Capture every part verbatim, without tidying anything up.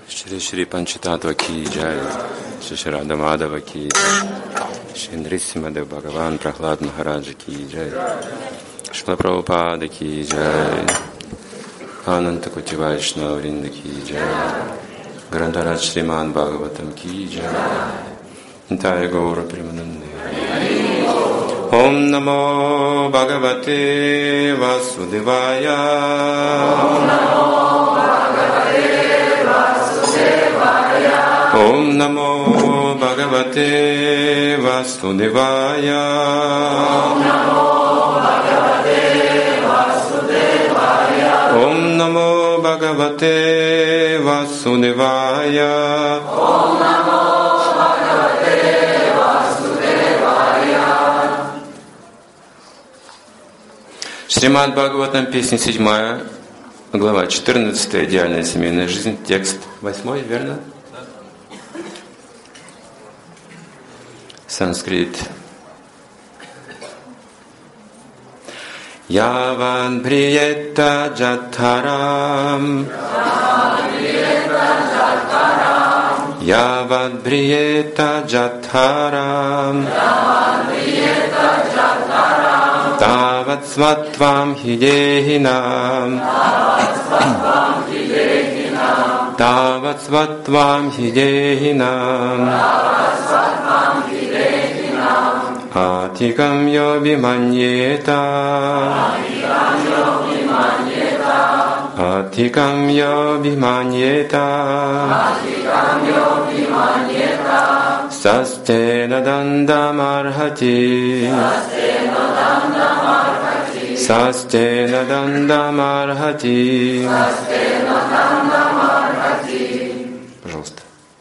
Шри Шри Панчататва ки джай, Шри Шри Рада Мадава ки джай, Шри Нрисимадев Бхагаван Прахлад Махараджа ки джай, Шрила Прабхупада ки джай, Ананта Кути Вайшнава Вринда ки джай, Грантарадж Шримад Бхагаватам ки джай, Нитая Гаура Примананде. Ом Намо Бхагавате Васудевая. Ом Намо Бхагавате Васудевая. Ом Намо Бхагавате Васудевая. Ом Намо Бхагавате Васудевая. Шримад Бхагаватам, песня седьмая, глава четырнадцатая, идеальная семейная жизнь, текст восьмой, верно? Санскрит. Яван приета джатарам. Яван приета джатарам. Тават сватвам хидехинам. Тават сватвам хидехинам. Атикам йоби маньета. Атикам йоби маньета. Састена дандамархати. Састена дандамархати. Пожалуйста.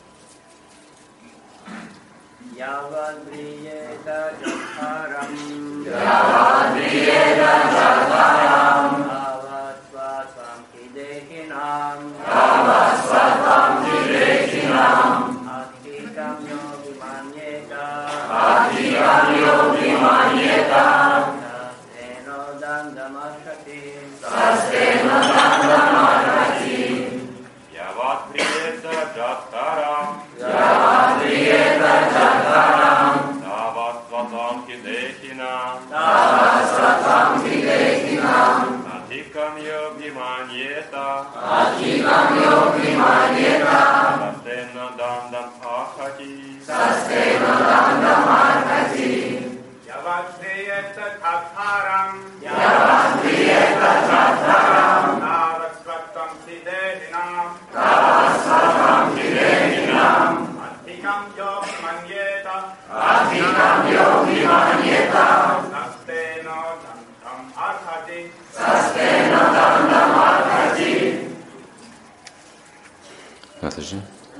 Матаджи.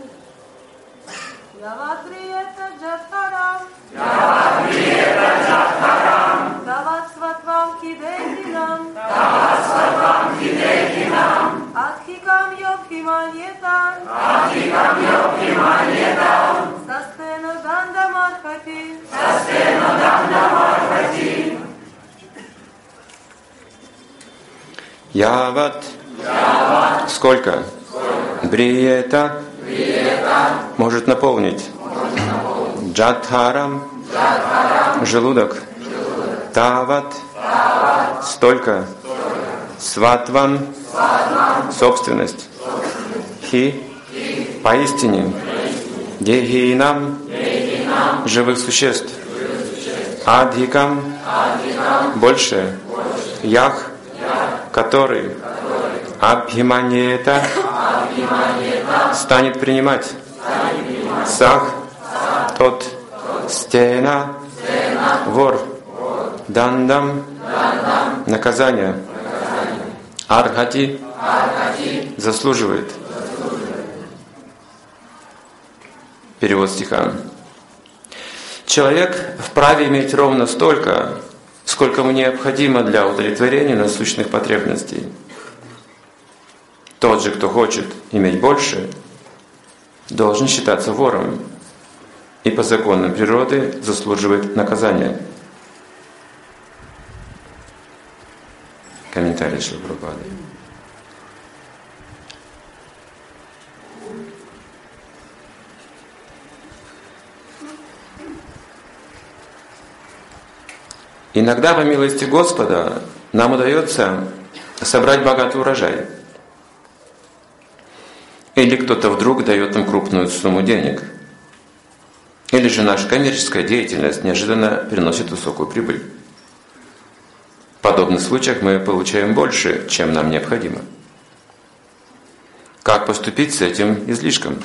Яватрията джатхарам. Яватрията джатхарам. Тават сватвам хидехинам. Тават сватвам хидехинам. Адхикам йогхиманьетам. Адхикам йогхиманьетам. Састена дандамархати. Састена дандамархати. Яват. Яват. Сколько? Бриета может наполнить. Джатхарам желудок. Тават столько. Сватвам собственность. Хи поистине. Дехинам живых существ. Адхикам больше. Ях который. Абхиманьета станет принимать. Сах тот. Стена вор. Дандам наказание. Архати заслуживает. Перевод стиха. Человек вправе иметь ровно столько, сколько ему необходимо для удовлетворения насущных потребностей. Тот же, кто хочет иметь больше, должен считаться вором и по законам природы заслуживает наказания. Комментарий Шрила Прабхупады. Иногда, по милости Господа, нам удается собрать богатый урожай. Или кто-то вдруг дает нам крупную сумму денег. Или же наша коммерческая деятельность неожиданно приносит высокую прибыль. В подобных случаях мы получаем больше, чем нам необходимо. Как поступить с этим излишком?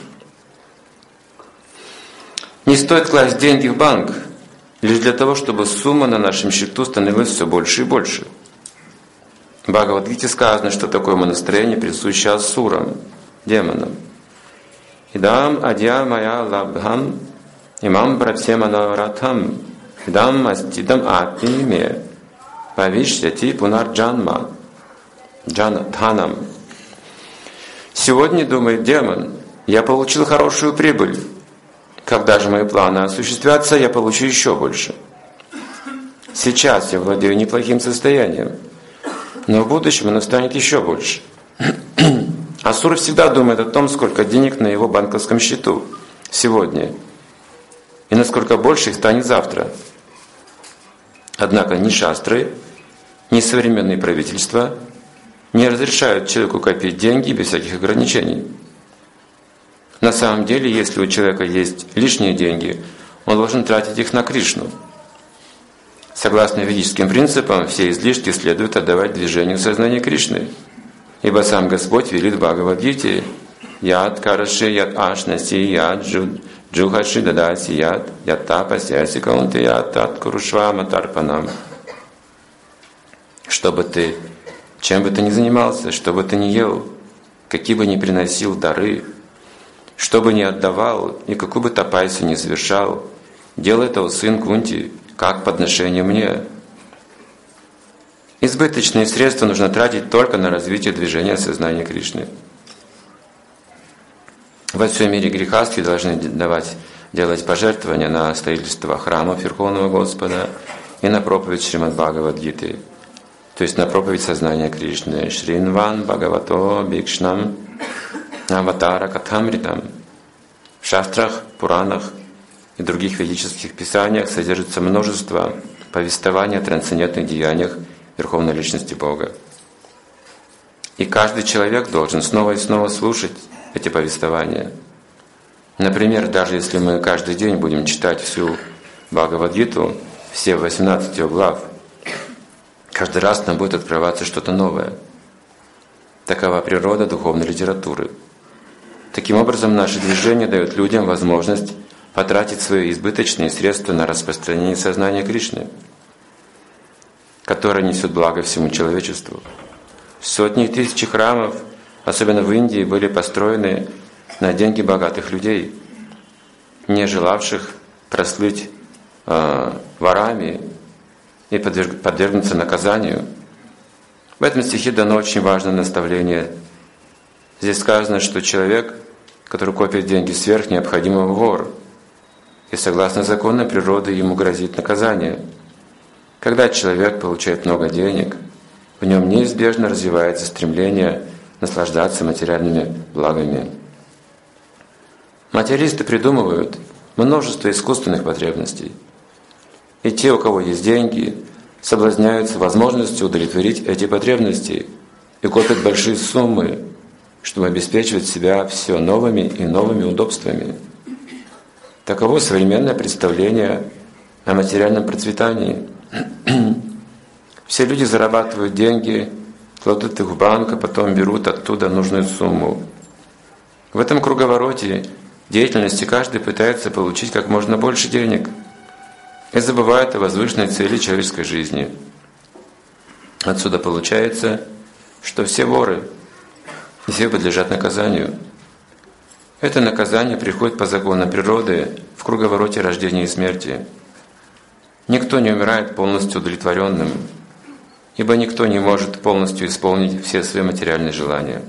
Не стоит класть деньги в банк лишь для того, чтобы сумма на нашем счету становилась все больше и больше. В Бхагавад-гите сказано, что такое настроение присуще асурам, демонам. Идам адья мая лабхам имам брабсеманаратхам идам астидам атмиме павишьяти пунарджанма джанатханам. Сегодня, думает демон, я получил хорошую прибыль. Когда же мои планы осуществятся, я получу еще больше. Сейчас я владею неплохим состоянием, но в будущем оно станет еще больше. Асур всегда думает о том, сколько денег на его банковском счету сегодня, и насколько больше их станет завтра. Однако ни шастры, ни современные правительства не разрешают человеку копить деньги без всяких ограничений. На самом деле, если у человека есть лишние деньги, он должен тратить их на Кришну. Согласно ведическим принципам, все излишки следует отдавать движению сознания Кришны. Ибо сам Господь велит в Бхагавад-гите: «Яд караши яд ашнаси яд джухаши дадаси яд яд тапасяси каунте яд тат курушвама тарпанам». Что бы ты, чем бы ты ни занимался, что бы ты ни ел, какие бы ни приносил дары, что бы ни отдавал и какую бы тапайсу ни совершал, делай это, о сын Кунти, как подношение мне. Избыточные средства нужно тратить только на развитие движения сознания Кришны. Во всем мире грехастхи должны давать, делать пожертвования на строительство храмов Верховного Господа и на проповедь Шримад Бхагавад-гиты, то есть на проповедь сознания Кришны. Шринван Бхагавато Бикшнам Аватара Катамритам. В шастрах, Пуранах и других ведических писаниях содержится множество повествований о трансцендентных деяниях Верховной Личности Бога. И каждый человек должен снова и снова слушать эти повествования. Например, даже если мы каждый день будем читать всю Бхагавад-гиту, все восемнадцать ее глав, каждый раз нам будет открываться что-то новое. Такова природа духовной литературы. Таким образом, наше движение дает людям возможность потратить свои избыточные средства на распространение сознания Кришны, которое несет благо всему человечеству. Сотни и тысячи храмов, особенно в Индии, были построены на деньги богатых людей, не желавших прослыть э, ворами и подверг, подвергнуться наказанию. В этом стихе дано очень важное наставление. Здесь сказано, что человек, который копит деньги сверх необходимого, вор, и согласно законам природы ему грозит наказание. Когда человек получает много денег, в нем неизбежно развивается стремление наслаждаться материальными благами. Материалисты придумывают множество искусственных потребностей. И те, у кого есть деньги, соблазняются возможностью удовлетворить эти потребности и копят большие суммы, чтобы обеспечивать себя все новыми и новыми удобствами. Таково современное представление о материальном процветании. Все люди зарабатывают деньги, кладут их в банк, а потом берут оттуда нужную сумму. В этом круговороте деятельности каждый пытается получить как можно больше денег и забывает о возвышенной цели человеческой жизни. Отсюда получается, что все воры, и все подлежат наказанию. Это наказание приходит по законам природы в круговороте рождения и смерти. Никто не умирает полностью удовлетворенным, ибо никто не может полностью исполнить все свои материальные желания.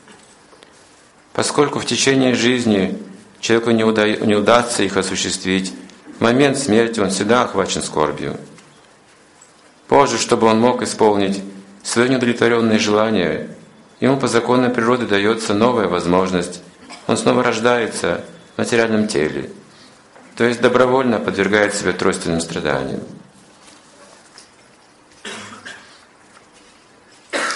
Поскольку в течение жизни человеку не, уда... не удастся их осуществить, в момент смерти он всегда охвачен скорбью. Позже, чтобы он мог исполнить свои неудовлетворенные желания, ему по законам природы дается новая возможность. Он снова рождается в материальном теле, то есть добровольно подвергает себя тройственным страданиям.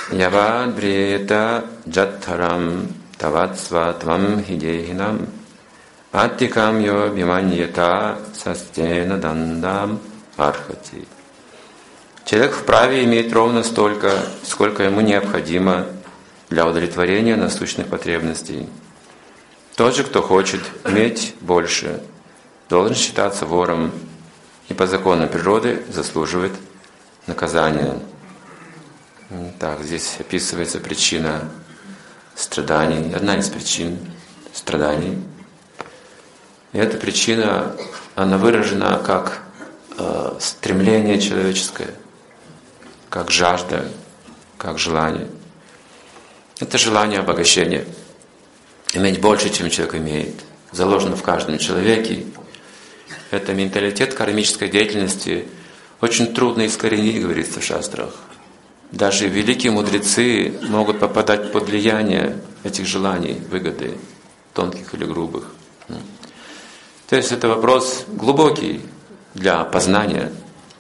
Yavad briyeta jattaram tavatsva tvam hidehinam attikam yo bimanyeta састена дандам архати. Человек вправе иметь ровно столько, сколько ему необходимо для удовлетворения насущных потребностей. Тот же, кто хочет иметь больше, должен считаться вором и по законам природы заслуживает наказания. Так, здесь описывается причина страданий, одна из причин страданий. И эта причина, она выражена как э, стремление человеческое, как жажда, как желание. Это желание обогащения. Иметь больше, чем человек имеет, заложено в каждом человеке. Это менталитет кармической деятельности очень трудно искоренить, говорится в шастрах. Даже великие мудрецы могут попадать под влияние этих желаний, выгоды, тонких или грубых. То есть это вопрос глубокий для познания,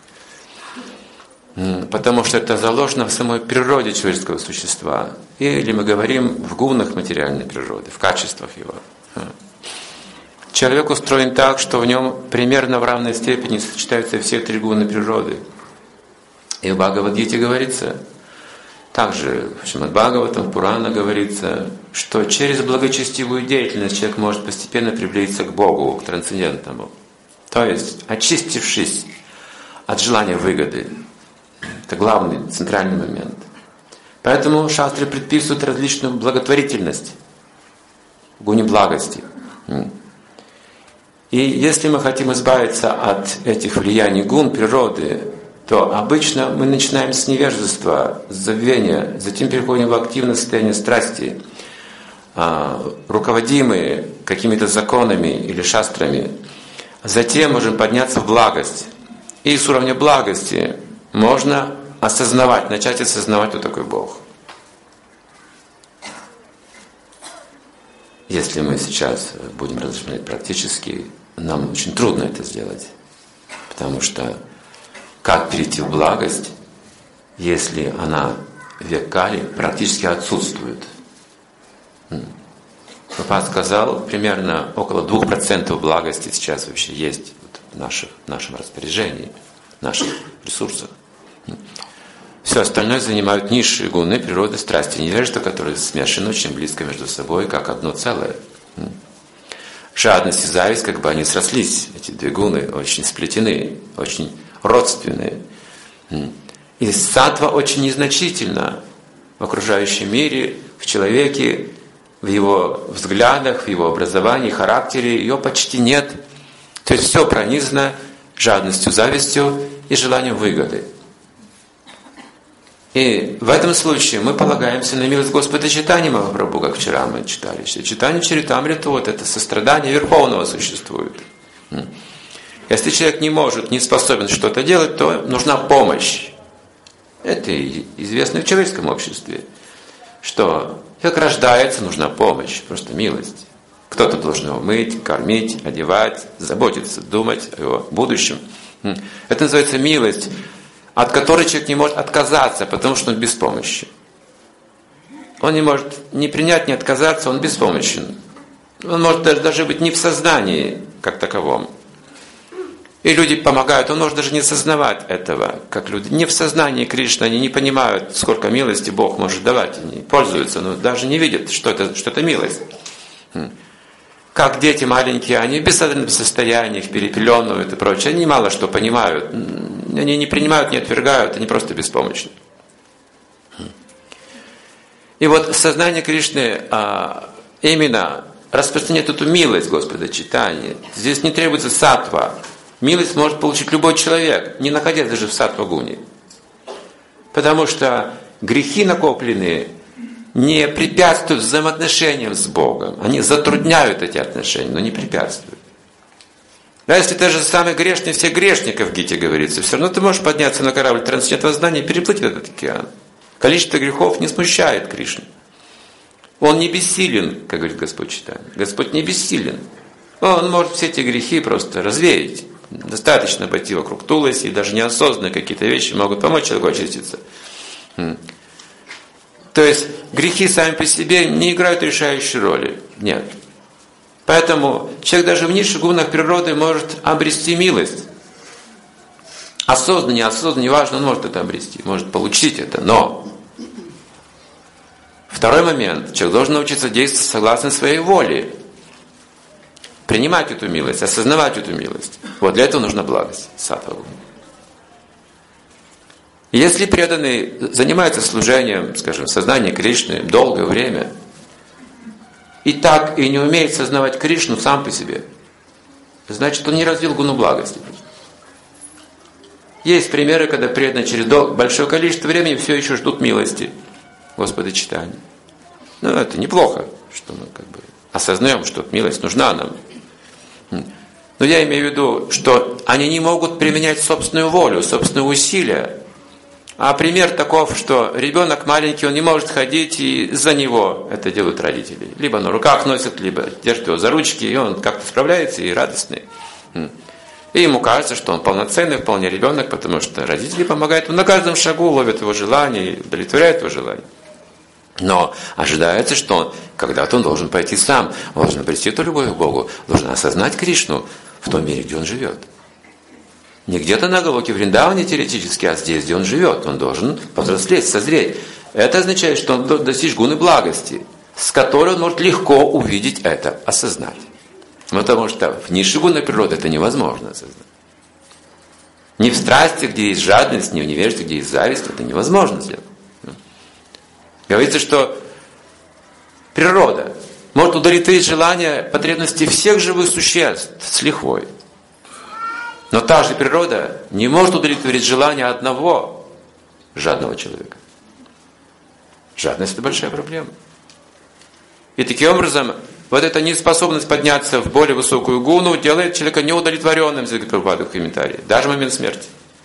потому что это заложено в самой природе человеческого существа. Или мы говорим в гунах материальной природы, в качествах его. Человек устроен так, что в нем примерно в равной степени сочетаются все три гуны природы. И в Бхагавад-гите говорится, также в Шримад-Бхагаватам, в Пурана говорится, что через благочестивую деятельность человек может постепенно приблизиться к Богу, к трансцендентному. То есть, очистившись от желания выгоды. Это главный, центральный момент. Поэтому шастры предписывают различную благотворительность, гуни благости. И если мы хотим избавиться от этих влияний гун природы, то обычно мы начинаем с невежества, с забвения, затем переходим в активное состояние страсти, руководимые какими-то законами или шастрами. Затем можем подняться в благость. И с уровня благости можно осознавать, начать осознавать, кто такой Бог. Если мы сейчас будем размышлять практически, нам очень трудно это сделать, потому что как перейти в благость, если она в век Кали практически отсутствует? Папа сказал, примерно около двух процентов благости сейчас вообще есть в, наших, в нашем распоряжении, в наших ресурсах. Все остальное занимают низшие гуны природы, страсти, невежества, которые смешаны очень близко между собой, как одно целое. Жадность и зависть, как бы они срослись, эти две гуны очень сплетены, очень родственные. И саттва очень незначительна в окружающем мире, в человеке, в его взглядах, в его образовании, характере. Ее почти нет. То есть все пронизано жадностью, завистью и желанием выгоды. И в этом случае мы полагаемся на милость Господа Чайтаньи Махапрабху, как вчера мы читали. Чайтанья Чаритамрита, вот это сострадание Верховного существует. Если человек не может, не способен что-то делать, то нужна помощь. Это известно в человеческом обществе, что человек рождается, нужна помощь, просто милость. Кто-то должен его мыть, кормить, одевать, заботиться, думать о его будущем. Это называется милость, от которой человек не может отказаться, потому что он без помощи. Он не может ни принять, ни отказаться, он беспомощен. Он может даже, даже быть не в сознании, как таковом. И люди помогают, он может даже не сознавать этого, как люди. Не в сознании Кришны, они не понимают, сколько милости Бог может давать, они пользуются, но даже не видят, что это, что это милость. Как дети маленькие, они в бессознательном состоянии, их перепеленывают и прочее, они мало что понимают, они не принимают, не отвергают, они просто беспомощны. И вот сознание Кришны а, именно распространяет эту милость Господа Чайтаньи. Здесь не требуется саттва. Милость может получить любой человек, не находясь даже в саттва-гуне. Потому что грехи накопленные не препятствуют взаимоотношениям с Богом. Они затрудняют эти отношения, но не препятствуют. А если ты же самый грешный всех грешников, в Гите говорится, все равно ты можешь подняться на корабль трансцендентного знания и переплыть этот океан. Количество грехов не смущает Кришну. Он не бессилен, как говорит Господь Чайтанья. Господь не бессилен. Он может все эти грехи просто развеять. Достаточно пойти вокруг Туласи, и даже неосознанные какие-то вещи могут помочь человеку очиститься. То есть грехи сами по себе не играют решающей роли. Нет. Поэтому человек даже в низших гунах природы может обрести милость. Осознанно, неосознанно, неважно, он может это обрести, может получить это. Но второй момент. Человек должен научиться действовать согласно своей воле. Принимать эту милость, осознавать эту милость. Вот для этого нужна благость. Саттва гуна. Если преданный занимается служением, скажем, сознания Кришны долгое время, и так и не умеет сознавать Кришну сам по себе, значит, он не развил гуну благости. Есть примеры, когда преданные через большое количество времени все еще ждут милости Господа Чайтаньи. Ну, это неплохо, что мы как бы осознаем, что милость нужна нам. Но я имею в виду, что они не могут применять собственную волю, собственные усилия. А пример таков, что ребенок маленький, он не может ходить, и за него это делают родители. Либо на руках носят, либо держат его за ручки, и он как-то справляется и радостный. И ему кажется, что он полноценный, вполне ребенок, потому что родители помогают ему на каждом шагу, ловят его желания, удовлетворяют его желания. Но ожидается, что он, когда-то он должен пойти сам, он должен обрести эту любовь к Богу, должен осознать Кришну в том мире, где он живет. Не где-то на Галоке Вриндаване теоретически, а здесь, где он живет. Он должен повзрослеть, созреть. Это означает, что он достичь гуны благости, с которой он может легко увидеть это, осознать. Потому что в низшей гуне природы это невозможно осознать. Ни в страсти, где есть жадность, ни в невежестве, где есть зависть, это невозможно сделать. Говорится, что природа может удовлетворить желания, потребности всех живых существ с лихвой. Но та же природа не может удовлетворить желания одного жадного человека. Жадность – это большая проблема. И таким образом, вот эта неспособность подняться в более высокую гуну делает человека неудовлетворенным, говорит Прабхупада в комментарии, даже в момент смерти.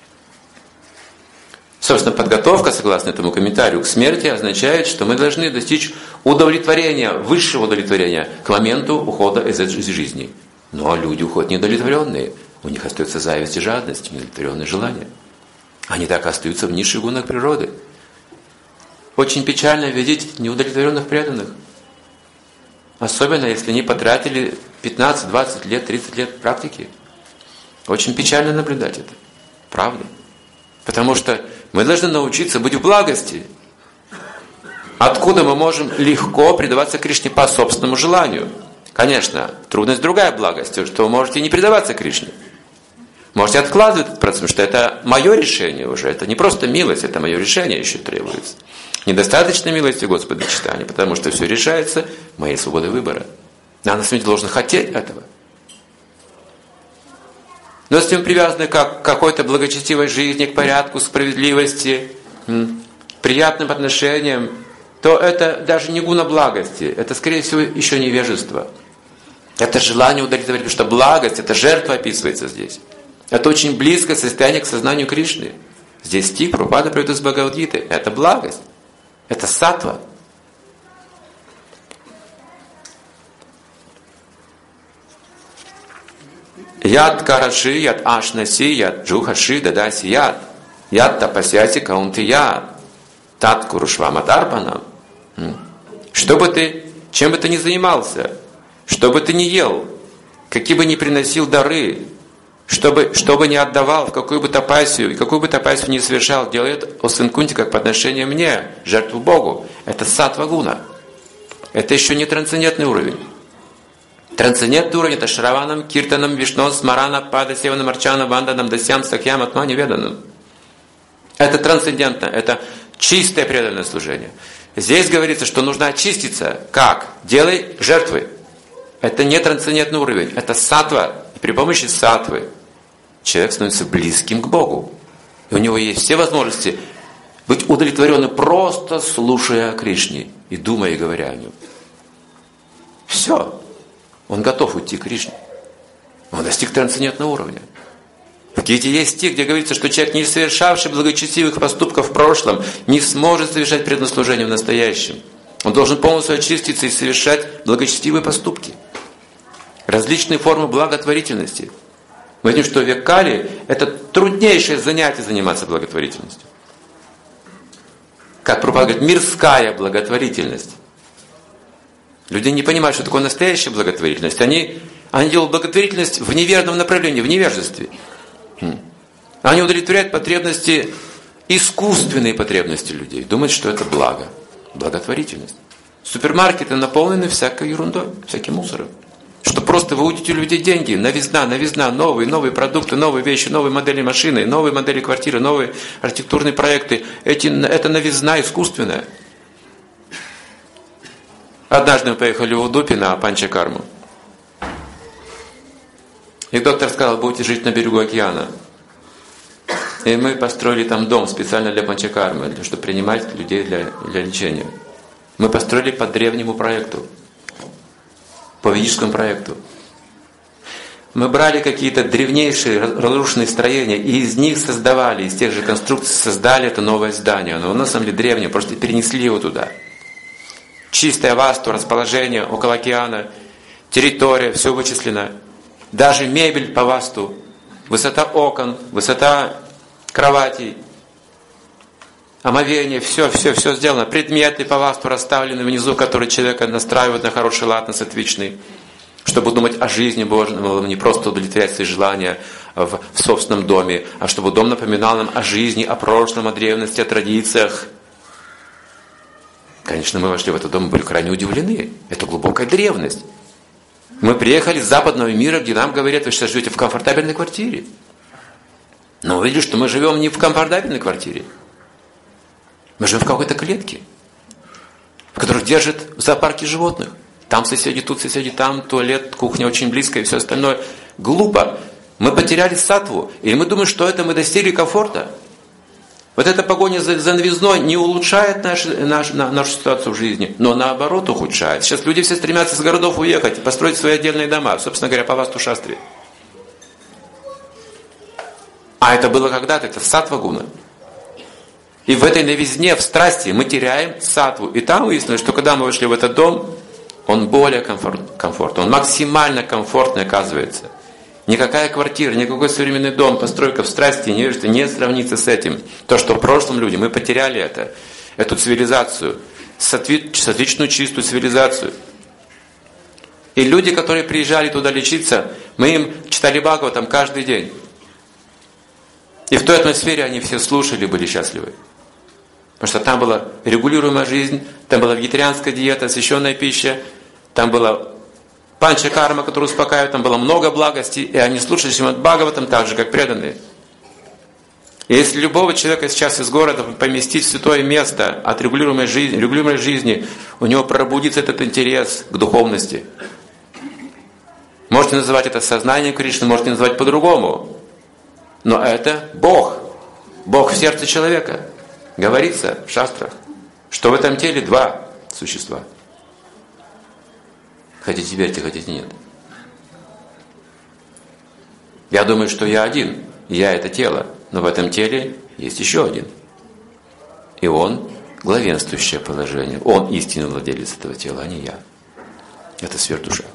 Собственно, подготовка, согласно этому комментарию, к смерти означает, что мы должны достичь удовлетворения, высшего удовлетворения к моменту ухода из этой жизни. Но люди уходят неудовлетворенные. У них остается зависть и жадность, неудовлетворенные желания. Они так и остаются в низших гунах природы. Очень печально видеть неудовлетворенных преданных. Особенно, если они потратили пятнадцать, двадцать лет, тридцать лет практики. Очень печально наблюдать это. Правда. Потому что мы должны научиться быть в благости. Откуда мы можем легко предаваться Кришне по собственному желанию. Конечно, трудность другая благость, что вы можете не предаваться Кришне. Можете откладывать этот процесс, потому что это мое решение уже. Это не просто милость, это мое решение еще требуется. Недостаточно милости Господа Чайтаньи, потому что все решается моей свободой выбора. Я на самом деле должен хотеть этого. Но если мы привязаны к какой-то благочестивой жизни, к порядку, к справедливости, к приятным отношениям, то это даже не гуна благости, это, скорее всего, еще невежество. Это желание удовлетворить, потому что благость, это жертва описывается здесь. Это очень близкое состояние к сознанию Кришны. Здесь стих Прабхупада приводит из Бхагавад-гиты. Это благость. Это саттва. Яд караши, яд ашнаси, яд джухаши, дадаси яд. Яд тапасяси каунтия. Тат курушваматарпанам. Что бы ты, чем бы ты ни занимался, что бы ты ни ел, какие бы ни приносил дары, что бы, что бы ни отдавал, в какую бы тапасию, и какую бы тапасию ни совершал, делает о сын Кунти как подношение мне, жертву Богу. Это саттва гуна. Это еще не трансцендентный уровень. Трансцендентный уровень – это шраванам, киртанам, вишно, смарана, пада, севанам, арчанам, ванданам, дасьям, сакьям, атмани, веданам. Это трансцендентно, это чистое преданное служение. Здесь говорится, что нужно очиститься. Как? Делай жертвы. Это не трансцендентный уровень, это саттва. И при помощи саттвы человек становится близким к Богу. И у него есть все возможности быть удовлетворенным, просто слушая о Кришне и думая и говоря о нем. Все. Он готов уйти к Кришне. Он достиг трансцендентного уровня. В Гите есть стих, где говорится, что человек, не совершавший благочестивых поступков в прошлом, не сможет совершать преданное служение в настоящем. Он должен полностью очиститься и совершать благочестивые поступки. Различные формы благотворительности. Мы видим, что в век Кали это труднейшее занятие заниматься благотворительностью. как Прабхупада говорит, мирская благотворительность. Люди не понимают, что такое настоящая благотворительность. Они, они делают благотворительность в неверном направлении, в невежестве. Они удовлетворяют потребности, искусственные потребности людей. Думают, что это благо. Благотворительность. Супермаркеты наполнены всякой ерундой, всяким мусором. Что просто вы удите у людей деньги, новизна, новизна, новые, новые продукты, новые вещи, новые модели машины, новые модели квартиры, новые архитектурные проекты. Эти, это новизна искусственная. Однажды мы поехали в Удупи на Панчакарму. И доктор сказал, будете жить на берегу океана. И мы построили там дом специально для Панчакармы, для, чтобы принимать людей для, для лечения. Мы построили по древнему проекту. По ведическому проекту. Мы брали какие-то древнейшие разрушенные строения и из них создавали, из тех же конструкций создали это новое здание. Но на самом деле древнее, просто перенесли его туда. Чистая васту, расположение около океана, территория, все вычислено. Даже мебель по васту, высота окон, высота кроватей, омовение, все, все, все сделано. Предметы по васту расставлены внизу, которые человека настраивают на хороший лад, на сатвичный, чтобы думать о жизни Божьей, не просто удовлетворять свои желания в, в собственном доме, а чтобы дом напоминал нам о жизни, о прошлом, о древности, о традициях. Конечно, мы вошли в этот дом и были крайне удивлены. Это глубокая древность. Мы приехали из западного мира, где нам говорят, вы сейчас живете в комфортабельной квартире. Но увидели, что мы живем не в комфортабельной квартире. Мы живем в какой-то клетке, в которой держат в зоопарке животных. Там соседи, тут соседи, там туалет, кухня очень близко и все остальное. Глупо. Мы потеряли саттву, и мы думаем, что это мы достигли комфорта. Вот эта погоня за, за новизной не улучшает наш, наш, на, нашу ситуацию в жизни, но наоборот ухудшает. Сейчас люди все стремятся с городов уехать, построить свои отдельные дома, собственно говоря, по васту шастре. А это было когда-то, это саттва-гуна. И в этой новизне, в страсти мы теряем саттву. И там выяснилось, что когда мы вошли в этот дом, он более комфорт, комфортный, он максимально комфортный оказывается. Никакая квартира, никакой современный дом, постройка в страсти не, не сравнится с этим. То, что в прошлом люди, мы потеряли это, эту цивилизацию, сатвичную чистую цивилизацию. И люди, которые приезжали туда лечиться, мы им читали Бхагаватам каждый день. И в той атмосфере они все слушали, были счастливы. Потому что там была регулируемая жизнь, там была вегетарианская диета, освященная пища, там была панча-карма, которая успокаивает, там было много благости, и они слушали Шримад Бхагаватам так же, как преданные. И если любого человека сейчас из города поместить в святое место от регулируемой жизни, регулируемой жизни, у него пробудится этот интерес к духовности. Можете называть это сознанием Кришны, можете называть по-другому. Но это Бог. Бог в сердце человека. Говорится в шастрах, что в этом теле два существа. Хотите верьте, хотите нет. Я думаю, что я один. Я это тело. Но в этом теле есть еще один. И он главенствующее положение. Он истинный владелец этого тела, а не я. Это сверхдуша.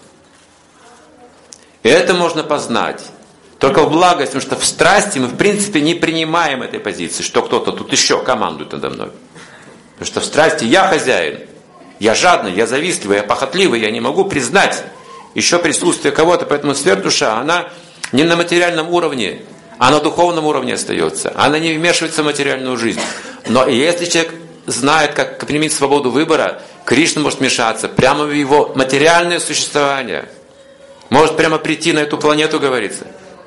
И это можно познать только в благости, потому что в страсти мы в принципе не принимаем этой позиции, что кто-то тут еще командует надо мной. Потому что в страсти я хозяин, я жадный, я завистливый, я похотливый, я не могу признать еще присутствие кого-то. Поэтому сверхдуша, она не на материальном уровне, а на духовном уровне остается. Она не вмешивается в материальную жизнь. Но если человек знает, как применить свободу выбора, Кришна может вмешаться прямо в его материальное существование. Может прямо прийти на эту планету, говорится.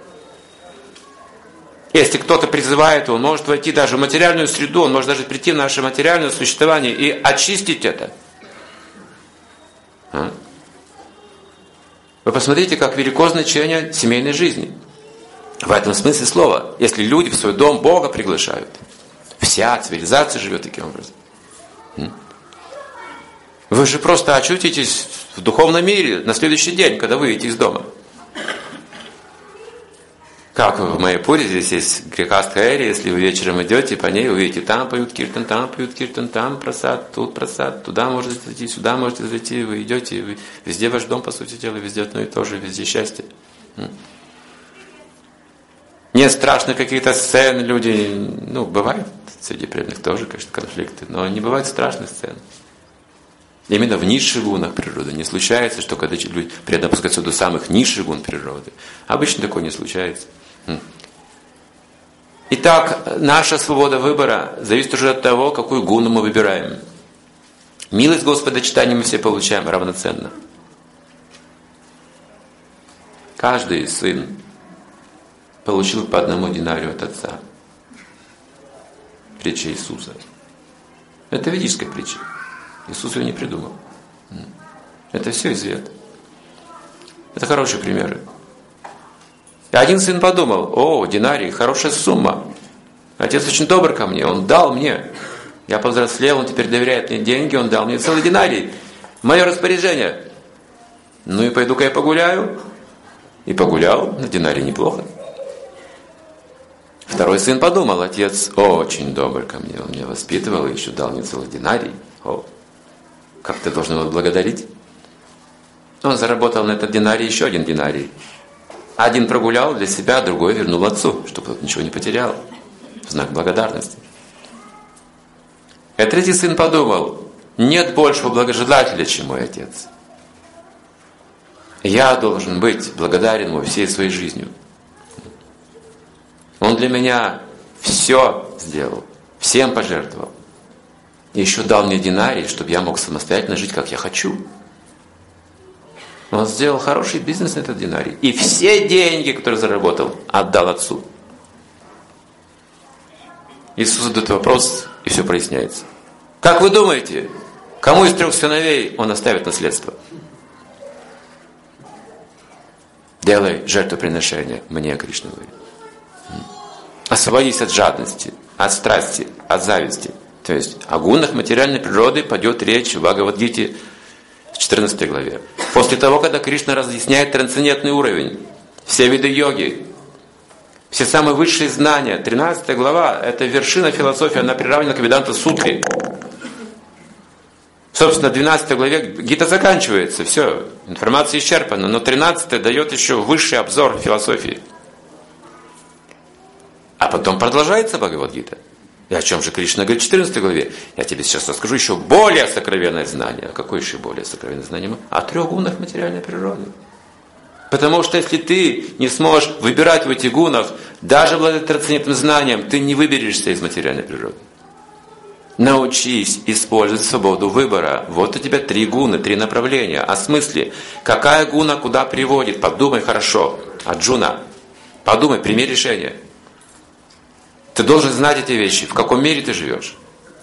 Если кто-то призывает, он может войти даже в материальную среду, он может даже прийти в наше материальное существование и очистить это. А? Вы посмотрите, как велико значение семейной жизни. В этом смысле слова. Если люди в свой дом Бога приглашают, вся цивилизация живет таким образом. Вы же просто очутитесь в духовном мире на следующий день, когда выйдете из дома. Как в Майяпуре, здесь есть грехастха эри, если вы вечером идете, по ней увидите, там поют киртан, там поют киртан, там просад, тут просад, туда можете зайти, сюда можете зайти, вы идете, вы, везде ваш дом, по сути дела, везде одно и то же, везде счастье. Не Нет страшных каких-то сцен, люди, ну, бывает среди преданных тоже, конечно, конфликты, но не бывает страшных сцен. Именно в низших гунах природы. Не случается, что когда люди преданно опускаются до самых низших гун природы. Обычно такое не случается. Итак, наша свобода выбора зависит уже от того, какую гуну мы выбираем. Милость Господа читания мы все получаем равноценно. Каждый сын получил по одному динарию от отца. Притча Иисуса. Это ведическая притча. Иисус ее не придумал. Это все известно. Это хорошие примеры. И один сын подумал: о, динарий, хорошая сумма. Отец очень добр ко мне, он дал мне. Я повзрослел, он теперь доверяет мне деньги, он дал мне целый динарий. Мое распоряжение. Ну и пойду-ка я погуляю. И погулял, на динарий неплохо. Второй сын подумал: отец очень добр ко мне, он меня воспитывал и еще дал мне целый динарий. О, как ты должен его благодарить? Он заработал на этот динарий еще один динарий. Один прогулял для себя, другой вернул отцу, чтобы тот ничего не потерял. В знак благодарности. И третий сын подумал: нет большего благожелателя, чем мой отец. Я должен быть благодарен ему всей своей жизнью. Он для меня все сделал, всем пожертвовал. И еще дал мне динарий, чтобы я мог самостоятельно жить, как я хочу. Он сделал хороший бизнес на этот динарий. И все деньги, которые заработал, отдал отцу. Иисус задает вопрос, и все проясняется. Как вы думаете, кому из трех сыновей он оставит наследство? Делай жертвоприношение, мне, Кришна говорит. Освободись от жадности, от страсти, от зависти. То есть о гунах материальной природы пойдет речь в Бхагавад-гите в четырнадцатой главе. После того, когда Кришна разъясняет трансцендентный уровень, все виды йоги, все самые высшие знания, тринадцатая глава – это вершина философии, она приравнена к Веданта-сутре. Собственно, в двенадцатой главе Гита заканчивается, все, информация исчерпана, но тринадцатая дает еще высший обзор философии. А потом продолжается Бхагавад-гита. И о чем же Кришна говорит в четырнадцатой главе? Я тебе сейчас расскажу еще более сокровенное знание. А какое еще более сокровенное знание? О трех гунах материальной природы. Потому что если ты не сможешь выбирать в этих гунах, даже благодаря трансцендентным знаниям, ты не выберешься из материальной природы. Научись использовать свободу выбора. Вот у тебя три гуны, три направления. О смысле, какая гуна куда приводит? Подумай хорошо. Арджуна, подумай, прими решение. Ты должен знать эти вещи, в каком мире ты живешь.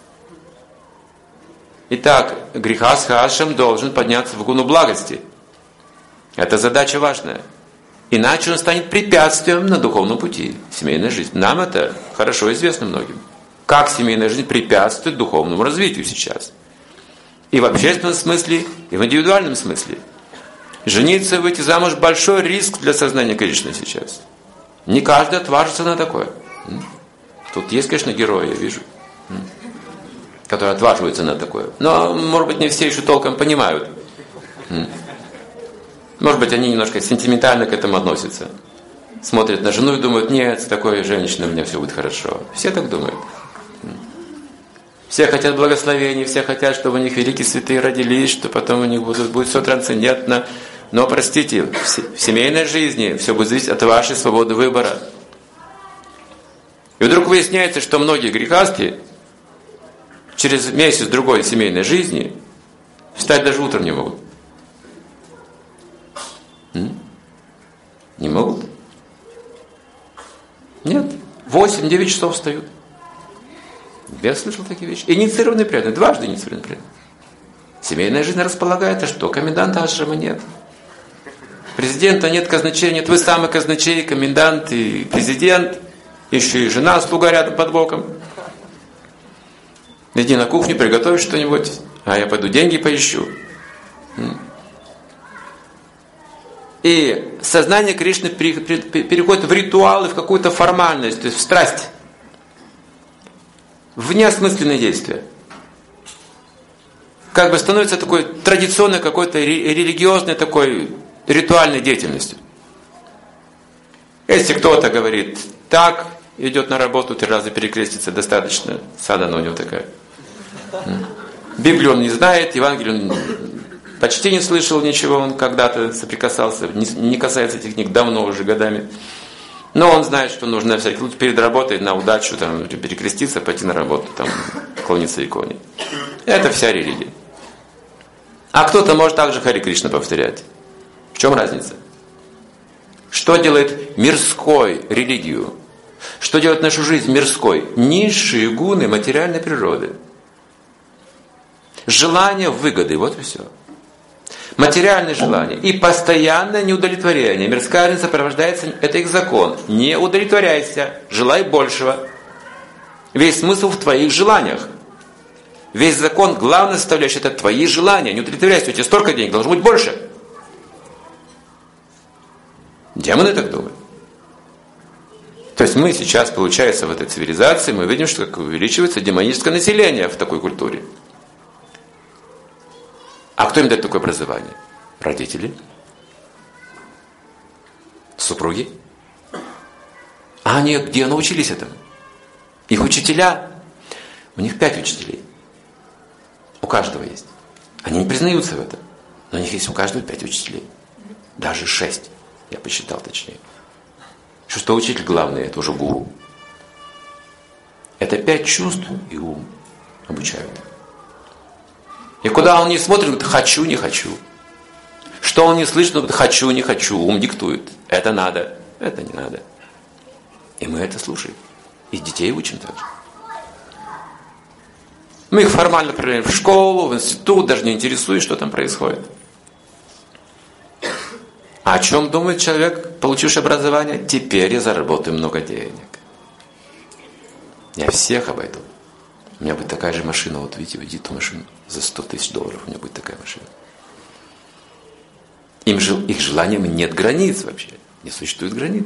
Итак, грихастха-ашрам должен подняться в гуну благости. Это задача важная. Иначе он станет препятствием на духовном пути. Семейная жизнь. Нам это хорошо известно многим. Как семейная жизнь препятствует духовному развитию сейчас. И в общественном смысле, и в индивидуальном смысле. Жениться и выйти замуж – большой риск для сознания Кришны сейчас. Не каждый отважится на такое. Тут есть, конечно, герои, я вижу, которые отваживаются на такое. Но, может быть, не все еще толком понимают. Может быть, они немножко сентиментально к этому относятся. Смотрят на жену и думают: нет, с такой женщиной у меня все будет хорошо. Все так думают. Все хотят благословений, все хотят, чтобы у них великие святые родились, что потом у них будут, будет все трансцендентно. Но, простите, в семейной жизни все будет зависеть от вашей свободы выбора. И вдруг выясняется, что многие грехастки через месяц-другой семейной жизни встать даже утром не могут. М? Не могут? Нет. восемь-девять часов встают. Я слышал такие вещи. Инициированный преданный, дважды инициированный преданный. Семейная жизнь располагает, а что? Коменданта ашрама нет. Президента нет, казначея нет. Вы самый казначей, комендант и президент. Еще и жена, слуга рядом под боком. Иди на кухню, приготовь что-нибудь, а я пойду деньги поищу. И сознание Кришны переходит в ритуалы, в какую-то формальность, то есть в страсть. В неосмысленные действия. Как бы становится такой традиционной какой-то религиозной такой ритуальной деятельностью. Если кто-то говорит: Так, идет на работу, три раза перекреститься достаточно. Садана у него такая. Библию он не знает, Евангелие он почти не слышал ничего, он когда-то соприкасался, не касается этих книг давно уже годами. Но он знает, что нужно на всякий случай перед работой на удачу там, перекреститься, пойти на работу, там, поклониться иконе. Это вся религия. А кто-то может также Хари Кришна повторять. В чем разница? Что делает мирской религию? Что делает нашу жизнь мирской? Низшие гуны материальной природы. Желание выгоды, вот и все. Материальные желания и постоянное неудовлетворение. Мирская жизнь сопровождается, это их закон. Не удовлетворяйся, желай большего. Весь смысл в твоих желаниях. Весь закон, главная составляющая, это твои желания. Не удовлетворяйся, у тебя столько денег, должно быть больше. Демоны так думают. То есть мы сейчас, получается, в этой цивилизации, мы видим, что как увеличивается демоническое население в такой культуре. А кто им дает такое образование? Родители? Супруги? А они где научились этому? Их учителя? У них пять учителей. У каждого есть. Они не признаются в этом. Но у них есть у каждого пять учителей. Даже шесть. Я посчитал точнее. Шестой учитель главный, это уже гуру. Это пять чувств и ум обучают. И куда он не смотрит, говорит, хочу, не хочу. Что он не слышит, он говорит, хочу, не хочу. Ум диктует. Это надо, это не надо. И мы это слушаем. И детей учим так же. Мы их формально отправляем в школу, в институт, даже не интересуясь, что там происходит. А о чем думает человек, получивший образование? Теперь я заработаю много денег. Я всех обойду. У меня будет такая же машина, вот видите, видите ту машину, за сто тысяч долларов у меня будет такая машина. Им, их желаниям нет границ вообще, не существует границ.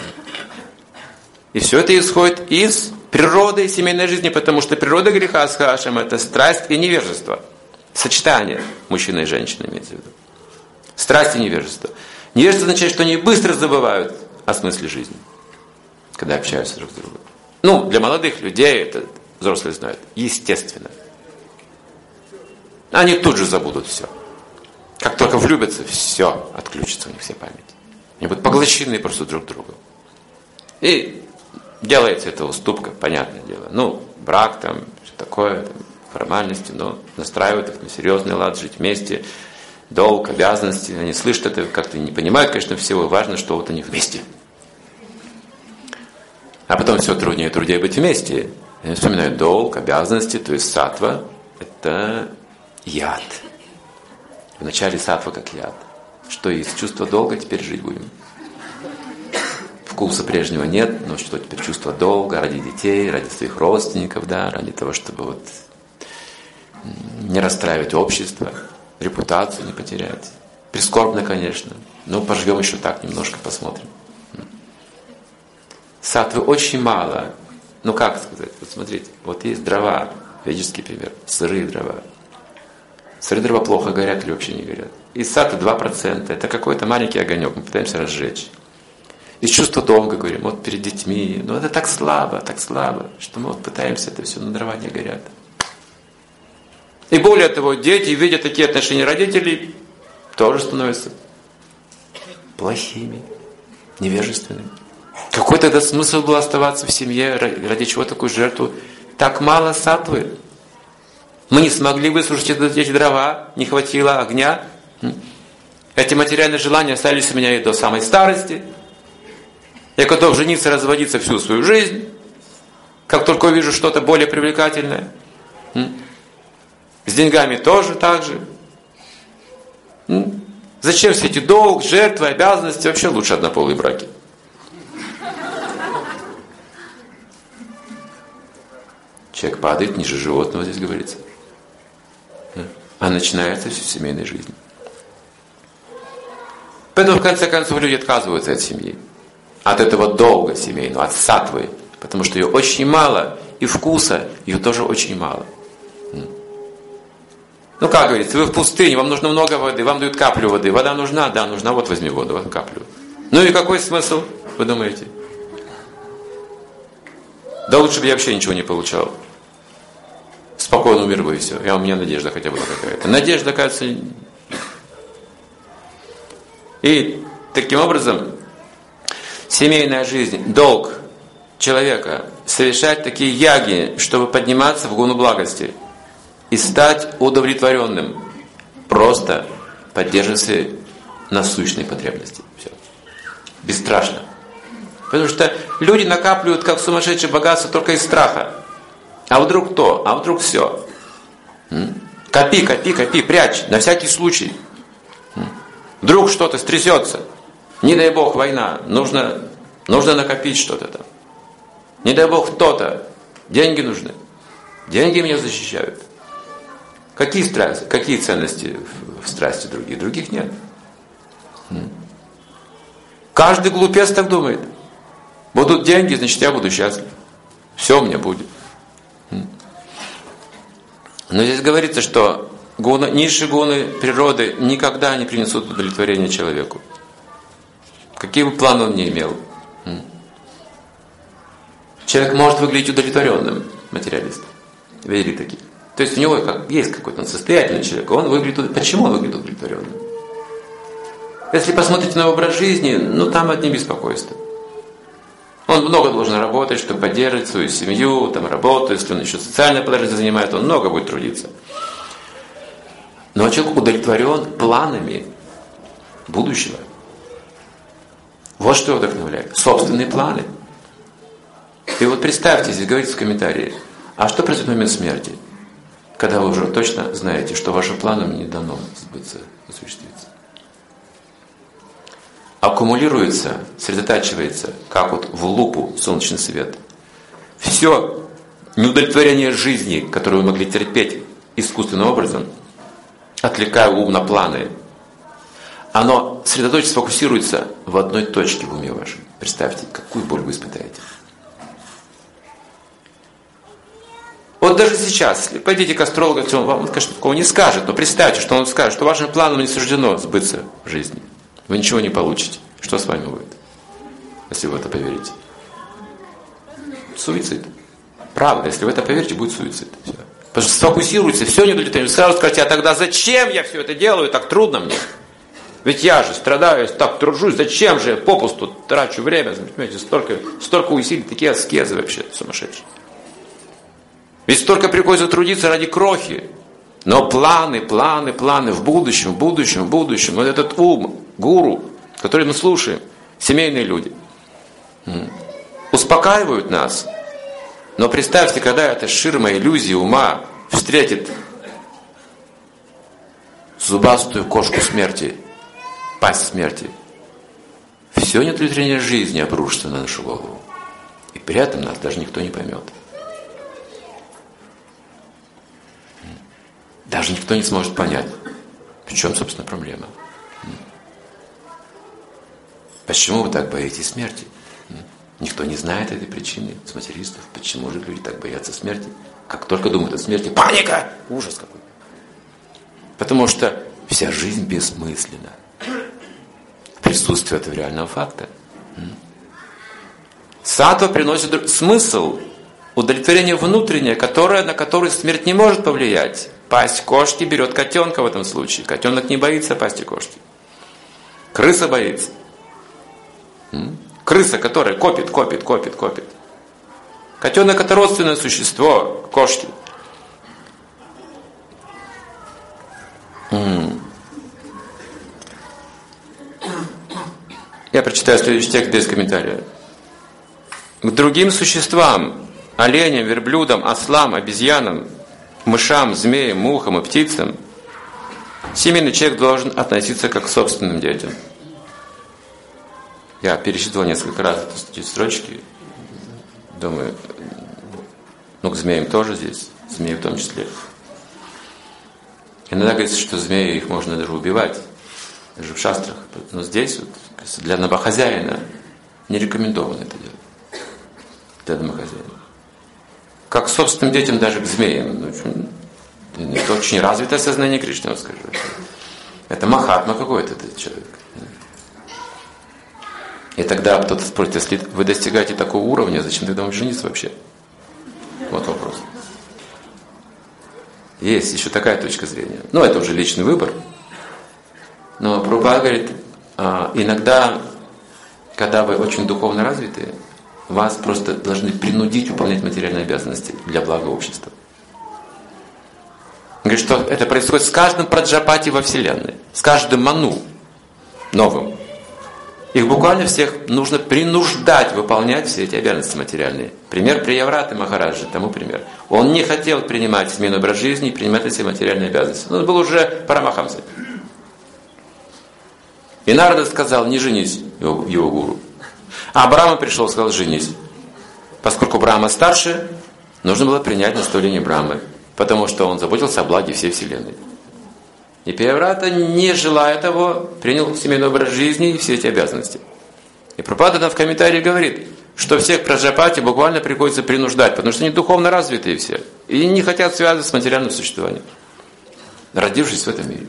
И все это исходит из природы и семейной жизни, потому что природа греха с хашем – это страсть и невежество. Сочетание мужчины и женщины имеется в виду. Страсть и невежество. Невежество означает, что они быстро забывают о смысле жизни, когда общаются друг с другом. Ну, для молодых людей это взрослые знают, естественно. Они тут же забудут все. Как только влюбятся, все, отключится у них вся память. Они будут поглощены просто друг другом. И делается это уступка, понятное дело. Ну, брак там, что такое, там, формальности, но настраивают их на серьезный лад, жить вместе, долг, обязанности. Они слышат это, как-то не понимают, конечно, всего. Важно, что вот они вместе. А потом все труднее и труднее быть вместе. Они вспоминают долг, обязанности, то есть саттва – это яд. Вначале саттва как яд. Что есть? Чувство долга, теперь жить будем. Вкуса прежнего нет, но что теперь? Чувство долга ради детей, ради своих родственников, да, ради того, чтобы вот не расстраивать общество, репутацию не потерять. Прискорбно, конечно, но поживем еще так немножко, посмотрим. Саттвы очень мало. Ну как сказать? Вот смотрите, вот есть дрова, ведический пример, сырые дрова. Сырые дрова плохо горят или вообще не горят. И саттвы два процента, это какой-то маленький огонек, мы пытаемся разжечь. Из чувства долга говорим, вот перед детьми, но это так слабо, так слабо, что мы вот пытаемся, это все, но дрова не горят. И более того, дети, видя такие отношения родителей, тоже становятся плохими, невежественными. Какой тогда смысл был оставаться в семье, ради чего такую жертву? Так мало саттвы. Мы не смогли высушить эти дрова, не хватило огня. Эти материальные желания остались у меня и до самой старости. Я готов жениться, разводиться всю свою жизнь. Как только увижу что-то более привлекательное. С деньгами тоже так же. Зачем все эти долг, жертвы, обязанности? Вообще лучше однополые браки. Человек падает ниже животного, здесь говорится. А начинается все в семейной жизни. Поэтому в конце концов люди отказываются от семьи. От этого долга семейного, от саттвы. Потому что ее очень мало, и вкуса ее тоже очень мало. Ну как говорится, вы в пустыне, вам нужно много воды, вам дают каплю воды. Вода нужна? Да, нужна, вот возьми воду, вот каплю. Ну и какой смысл, вы думаете? Да лучше бы я вообще ничего не получал. Спокойно умер бы и все. Я, у меня надежда хотя бы какая-то. Надежда, кажется... И таким образом, семейная жизнь, долг человека совершать такие яги, чтобы подниматься в гуну благости и стать удовлетворенным, просто поддерживая свои насущные потребности. Все. Бесстрашно. Потому что люди накапливают как сумасшедшее богатство только из страха. А вдруг то, а вдруг все. Копи, копи, копи, прячь, на всякий случай. Вдруг что-то стрясется. Не дай Бог война, нужно, нужно накопить что-то там. Не дай Бог кто-то, деньги нужны. Деньги меня защищают. Какие страсти, какие ценности в страсти другие? Других нет. Каждый глупец так думает. Будут деньги, значит я буду счастлив. Все у меня будет. Но здесь говорится, что гуны, низшие гуны природы никогда не принесут удовлетворения человеку. Какие бы планы он ни имел. Человек может выглядеть удовлетворенным, материалист. Видели такие? То есть у него как, есть какой-то состоятельный человек, он выглядит, почему он выглядит удовлетворенным? Если посмотрите на образ жизни, ну там одни беспокойства. Он много должен работать, чтобы поддерживать свою семью, там работу, если он еще социальное положение занимает, он много будет трудиться. Но человек удовлетворен планами будущего. Вот что его вдохновляет. Собственные планы. И вот представьте, здесь говорится в комментарии, а что произойдет в момент смерти, когда вы уже точно знаете, что вашим планам не дано сбыться, осуществиться. Аккумулируется, сосредотачивается, как вот в лупу солнечный свет. Все неудовлетворение жизни, которое вы могли терпеть искусственным образом, отвлекая ум на планы, оно сосредоточится, сфокусируется в одной точке в уме вашем. Представьте, какую боль вы испытаете. Вот даже сейчас, если пойдите к астрологу, он вам, конечно, такого не скажет, но представьте, что он скажет, что вашим планам не суждено сбыться в жизни. Вы ничего не получите. Что с вами будет, если вы в это поверите? Суицид. Правда, если вы в это поверите, будет суицид. Все. Потому что сфокусируется, все не удовлетворено. Сразу скажете, а тогда зачем я все это делаю, так трудно мне? Ведь я же страдаю, я так тружусь, зачем же я попусту трачу время? Понимаете, столько, столько усилий, такие аскезы вообще сумасшедшие. Ведь столько приходится трудиться ради крохи. Но планы, планы, планы в будущем, в будущем, в будущем. Вот этот ум, гуру, который мы слушаем, семейные люди, успокаивают нас. Но представьте, когда эта ширма иллюзии ума встретит зубастую кошку смерти, пасть смерти, все неудовлетворение жизни обрушится на нашу голову. И при этом нас даже никто не поймет. Даже никто не сможет понять, в чем, собственно, проблема. Почему вы так боитесь смерти? Никто не знает этой причины с материалистов. Почему же люди так боятся смерти? Как только думают о смерти, паника! Ужас какой! Потому что вся жизнь бессмысленна. В присутствии этого реального факта. Саттва приносит смысл, удовлетворение внутреннее, которое, на которое смерть не может повлиять. Пасть кошки берет котенка в этом случае. Котенок не боится пасти кошки. Крыса боится. Крыса, которая копит, копит, копит, копит. Котенок – это родственное существо кошки. Я прочитаю следующий текст без комментария. К другим существам, оленям, верблюдам, ослам, обезьянам, мышам, змеям, мухам и птицам, семейный человек должен относиться как к собственным детям. Я перечитывал несколько раз эти строчки. Думаю, ну к змеям тоже здесь, змеи в том числе. Иногда говорится, что змеи их можно даже убивать, даже в шастрах. Но здесь вот, для домохозяина не рекомендовано это делать. Для домохозяина. Как собственным детям, даже к змеям. Ну, это очень развитое сознание Кришны, я скажу. Это махатма какой-то этот человек. И тогда кто-то спросит, если вы достигаете такого уровня, зачем тогда вам жениться вообще? Есть еще такая точка зрения. Но это уже личный выбор. Но Прабхупада говорит, иногда, когда вы очень духовно развиты, вас просто должны принудить выполнять материальные обязанности для блага общества. Он говорит, что это происходит с каждым праджапати во Вселенной, с каждым ману новым. Их буквально всех нужно принуждать выполнять все эти обязанности материальные. Пример Приявраты Махараджи, тому пример. Он не хотел принимать смену образ жизни и принимать эти материальные обязанности. Он был уже Парамахамсой. И Нарада сказал, не женись, его, его гуру. А Брахма пришел и сказал, женись. Поскольку Брахма старше, нужно было принять наставление Брахмы, потому что он заботился о благе всей Вселенной. И Прияврата, не желая того, принял семейный образ жизни и все эти обязанности. И Прабхупада в комментарии говорит, что всех праджапати буквально приходится принуждать, потому что они духовно развитые все. И не хотят связываться с материальным существованием, родившись в этом мире.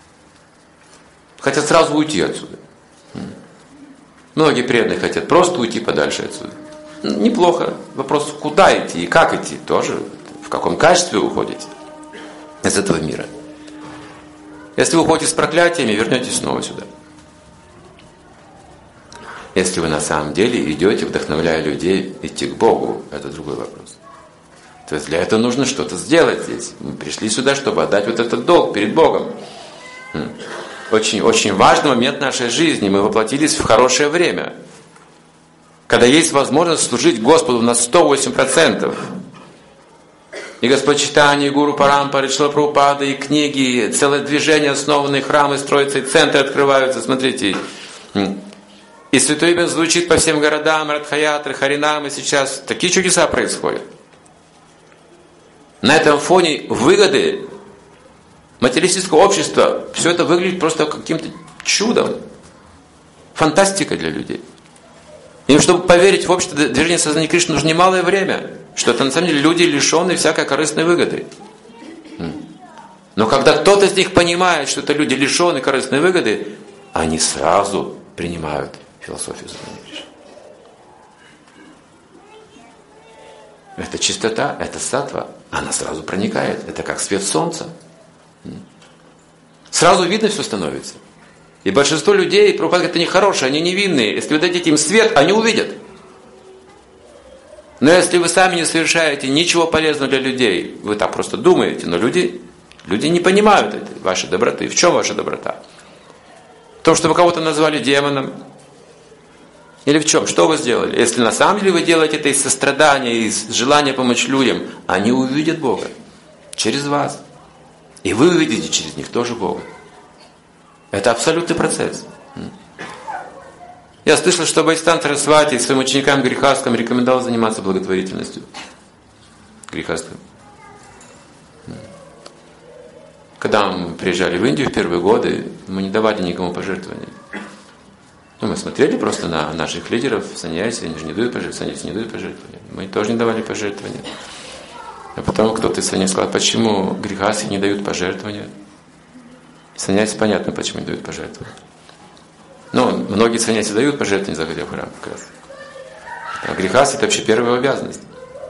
Хотят сразу уйти отсюда. Многие преданные хотят просто уйти подальше отсюда. Неплохо. Вопрос, куда идти и как идти, тоже. В каком качестве вы уходите из этого мира. Если вы уходите с проклятиями, вернетесь снова сюда. Если вы на самом деле идете, вдохновляя людей идти к Богу, это другой вопрос. То есть для этого нужно что-то сделать здесь. Мы пришли сюда, чтобы отдать вот этот долг перед Богом. Очень, очень важный момент нашей жизни. Мы воплотились в хорошее время. Когда есть возможность служить Господу на сто восемь процентов. И Господь Чайтанья, и Гуру Парампара, и Шрила Прабхупада, и книги, и целое движение, основанные храмы строятся, и центры открываются. Смотрите. И Святое Имя звучит по всем городам, Радхаятры, Харинамы сейчас. Такие чудеса происходят. На этом фоне выгоды материалистического общества, все это выглядит просто каким-то чудом. Фантастика для людей. И чтобы поверить в общество движения сознания Кришны, нужно немалое время. Что это на самом деле люди, лишенные всякой корыстной выгоды. Но когда кто-то из них понимает, что это люди, лишенные корыстной выгоды, они сразу принимают философию сознания Кришны. Это чистота, это саттва. Она сразу проникает. Это как свет солнца. Сразу видно все становится. И большинство людей, Прабхупада говорит, это нехорошие, они невинные. Если вы дадите им свет, они увидят. Но если вы сами не совершаете ничего полезного для людей, вы так просто думаете, но люди, люди не понимают этой вашей доброты. В чем ваша доброта? В том, что вы кого-то назвали демоном? Или в чем? Что вы сделали? Если на самом деле вы делаете это из сострадания, из желания помочь людям, они увидят Бога через вас. И вы увидите через них тоже Бога. Это абсолютный процесс. Я слышал, что Бхактисиданта Сарасвати своим ученикам грехастам рекомендовал заниматься благотворительностью. Грехастам. Когда мы приезжали в Индию в первые годы, мы не давали никому пожертвований. Ну, мы смотрели просто на наших лидеров, саньяси, они же не дают пожертвования, саньяси не дают пожертвования. Мы тоже не давали пожертвования. А потом кто-то из саньяси сказал, почему грехасты не дают пожертвования? Саньяси понятно, почему не дают пожертвования. Ну, многие саньяси дают пожертвования, заходя в храм, как раз. А грехасты — это вообще первая обязанность.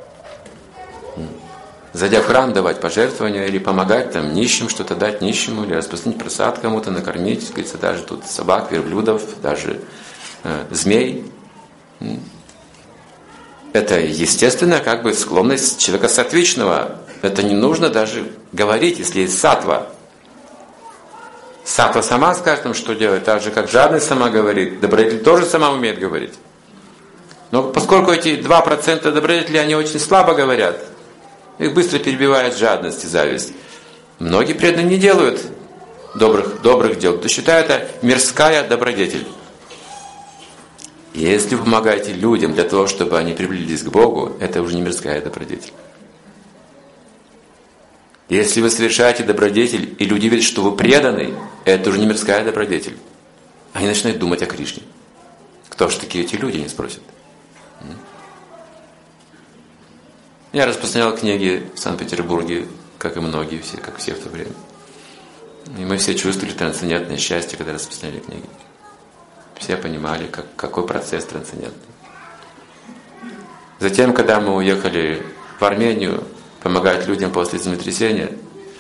Зайдя в храм, давать пожертвования или помогать там нищим, что-то дать нищему, или распространить просад кому-то, накормить, говорится, даже тут собак, верблюдов, даже э, змей. Это естественная как бы склонность человека сатвичного. Это не нужно даже говорить, если есть сатва. Сатва сама скажет нам, что делать, так же, как жадность сама говорит. Добродетель тоже сама умеет говорить. Но поскольку эти два процента добродетелей, они очень слабо говорят, их быстро перебивает жадность и зависть. Многие преданные не делают добрых, добрых дел, то считают это мирская добродетель. Если вы помогаете людям для того, чтобы они приблизились к Богу, это уже не мирская добродетель. Если вы совершаете добродетель, и люди видят, что вы преданы, это уже не мирская добродетель. Они начинают думать о Кришне. Кто же такие эти люди, не спросят. Я распространял книги в Санкт-Петербурге, как и многие, все, как все в то время. И мы все чувствовали трансцендентное счастье, когда распространяли книги. Все понимали, как, какой процесс трансцендентный. Затем, когда мы уехали в Армению помогать людям после землетрясения,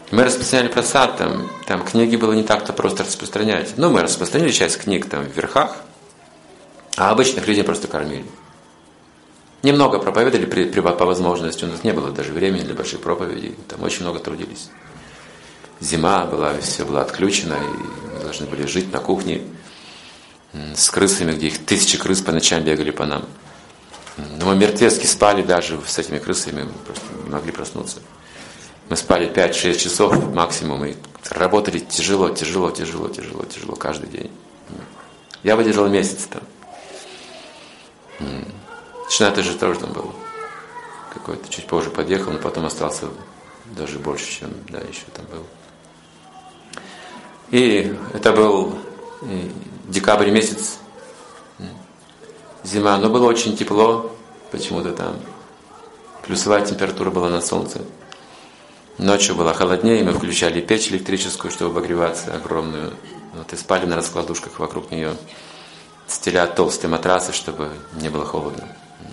Мы распространяли просад, там, там книги было не так-то просто распространять. Ну, мы распространили часть книг там в верхах, а обычных людей просто кормили. Немного проповедовали при, при, по возможности, у нас не было даже времени для больших проповедей, там очень много трудились. Зима была, все было отключено, и мы должны были жить на кухне с крысами, где их тысячи крыс по ночам бегали по нам. Но мы мертвецки спали даже с этими крысами, мы просто не могли проснуться. Мы спали пять-шесть часов максимум, и работали тяжело, тяжело, тяжело, тяжело, тяжело каждый день. Я выдержал месяц там. Шнайдер же тоже там был. Какой-то чуть позже подъехал, но потом остался даже больше, чем, да, еще там был. И это был декабрь месяц, зима, но было очень тепло, почему-то там плюсовая температура была на солнце. Ночью было холоднее, мы включали печь электрическую, чтобы обогреваться, огромную. Вот, и спали на раскладушках вокруг нее, стеля толстые матрасы, чтобы не было холодно.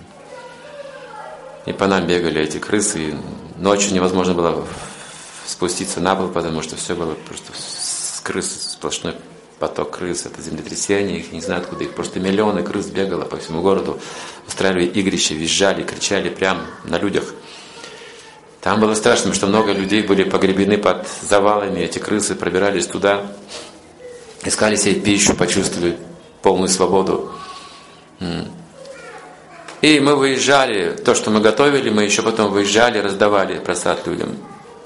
И по нам бегали эти крысы, и ночью невозможно было спуститься на пол, потому что все было просто с крыс, сплошной поток крыс, это землетрясение, их не знаю откуда, их просто миллионы крыс бегало по всему городу, устраивали игрища, визжали, кричали прямо на людях. Там было страшно, потому что много людей были погребены под завалами, эти крысы пробирались туда, искали себе пищу, почувствовали полную свободу. И мы выезжали, то, что мы готовили, мы еще потом выезжали, раздавали просад людям.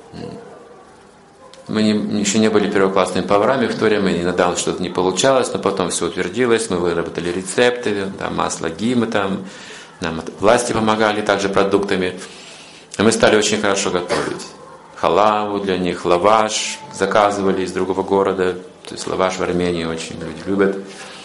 Мы не, еще не были первоклассными поварами в то время, иногда что-то не получалось, но потом все утвердилось, мы выработали рецепты, там, масло гимы, там, нам власти помогали также продуктами. И мы стали очень хорошо готовить. Халаву для них, лаваш заказывали из другого города, то есть лаваш в Армении очень люди любят.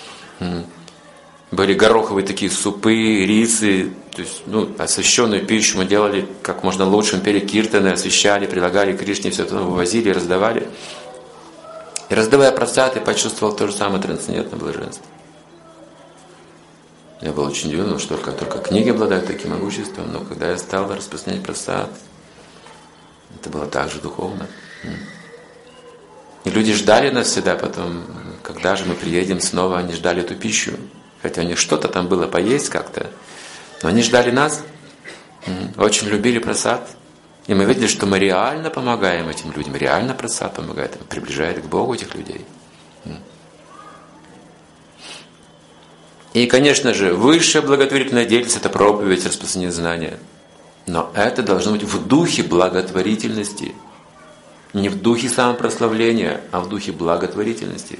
Были гороховые такие супы, рисы, то есть, ну, освященную пищу мы делали как можно лучше, мы пели киртаны, освящали, прилагали Кришне, все это вывозили, раздавали. И раздавая просад, я почувствовал то же самое трансцендентное блаженство. Я был очень удивлен, что только, только книги обладают таким могуществом, но когда я стал распространять просад, это было так же духовно. И люди ждали нас всегда потом, когда же мы приедем снова, они ждали эту пищу. Хотя у них что-то там было поесть как-то, но они ждали нас, очень любили просад. И мы видели, что мы реально помогаем этим людям, реально просад помогает, приближает к Богу этих людей. И, конечно же, высшая благотворительная деятельность – это проповедь, распространение знания. Но это должно быть в духе благотворительности. Не в духе самопрославления, а в духе благотворительности.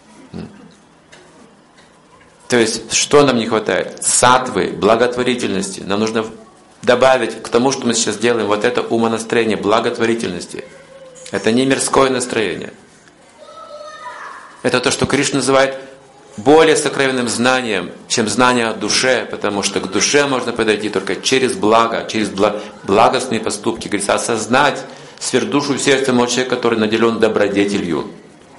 То есть, что нам не хватает? Саттвы, благотворительности. Нам нужно добавить к тому, что мы сейчас делаем, вот это умонастроение благотворительности. Это не мирское настроение. Это то, что Кришна называет более сокровенным знанием, чем знание о душе, потому что к душе можно подойти только через благо, через благостные поступки. Говорится, осознать сверхдушу в сердце человека, который наделен добродетелью.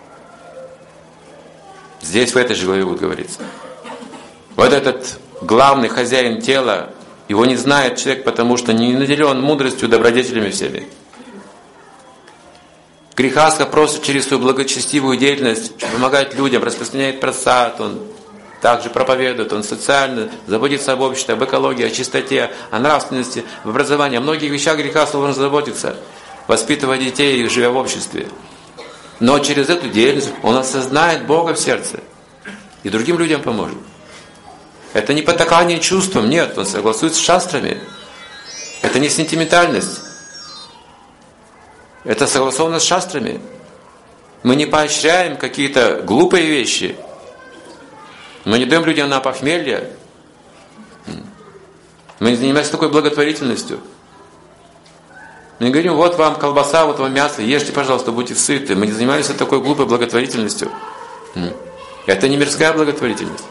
Здесь в этой же главе будет говориться. Вот этот главный хозяин тела, его не знает человек, потому что не наделен мудростью, добродетелями всеми. Грихастха просто через свою благочестивую деятельность помогает людям, распространяет просад, он также проповедует, он социально заботится об обществе, об экологии, о чистоте, о нравственности, в образовании. О многих вещах грихастха должен заботиться, воспитывая детей и живя в обществе. Но через эту деятельность он осознает Бога в сердце и другим людям поможет. Это не потакание чувствам, нет, он согласуется с шастрами. Это не сентиментальность. Это согласовано с шастрами. Мы не поощряем какие-то глупые вещи. Мы не даем людям на похмелье. Мы не занимаемся такой благотворительностью. Мы не говорим, вот вам колбаса, вот вам мясо, ешьте, пожалуйста, будьте сыты. Мы не занимаемся такой глупой благотворительностью. Это не мирская благотворительность.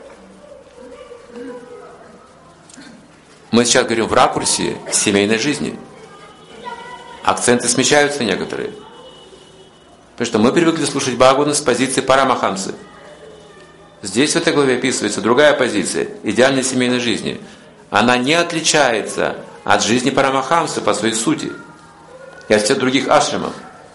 Мы сейчас говорим в ракурсе семейной жизни. Акценты смещаются некоторые. Потому что мы привыкли слушать Бхагавана с позиции Парамахамсы. Здесь в этой главе описывается другая позиция идеальной семейной жизни. Она не отличается от жизни Парамахамсы по своей сути и от всех других ашрамов.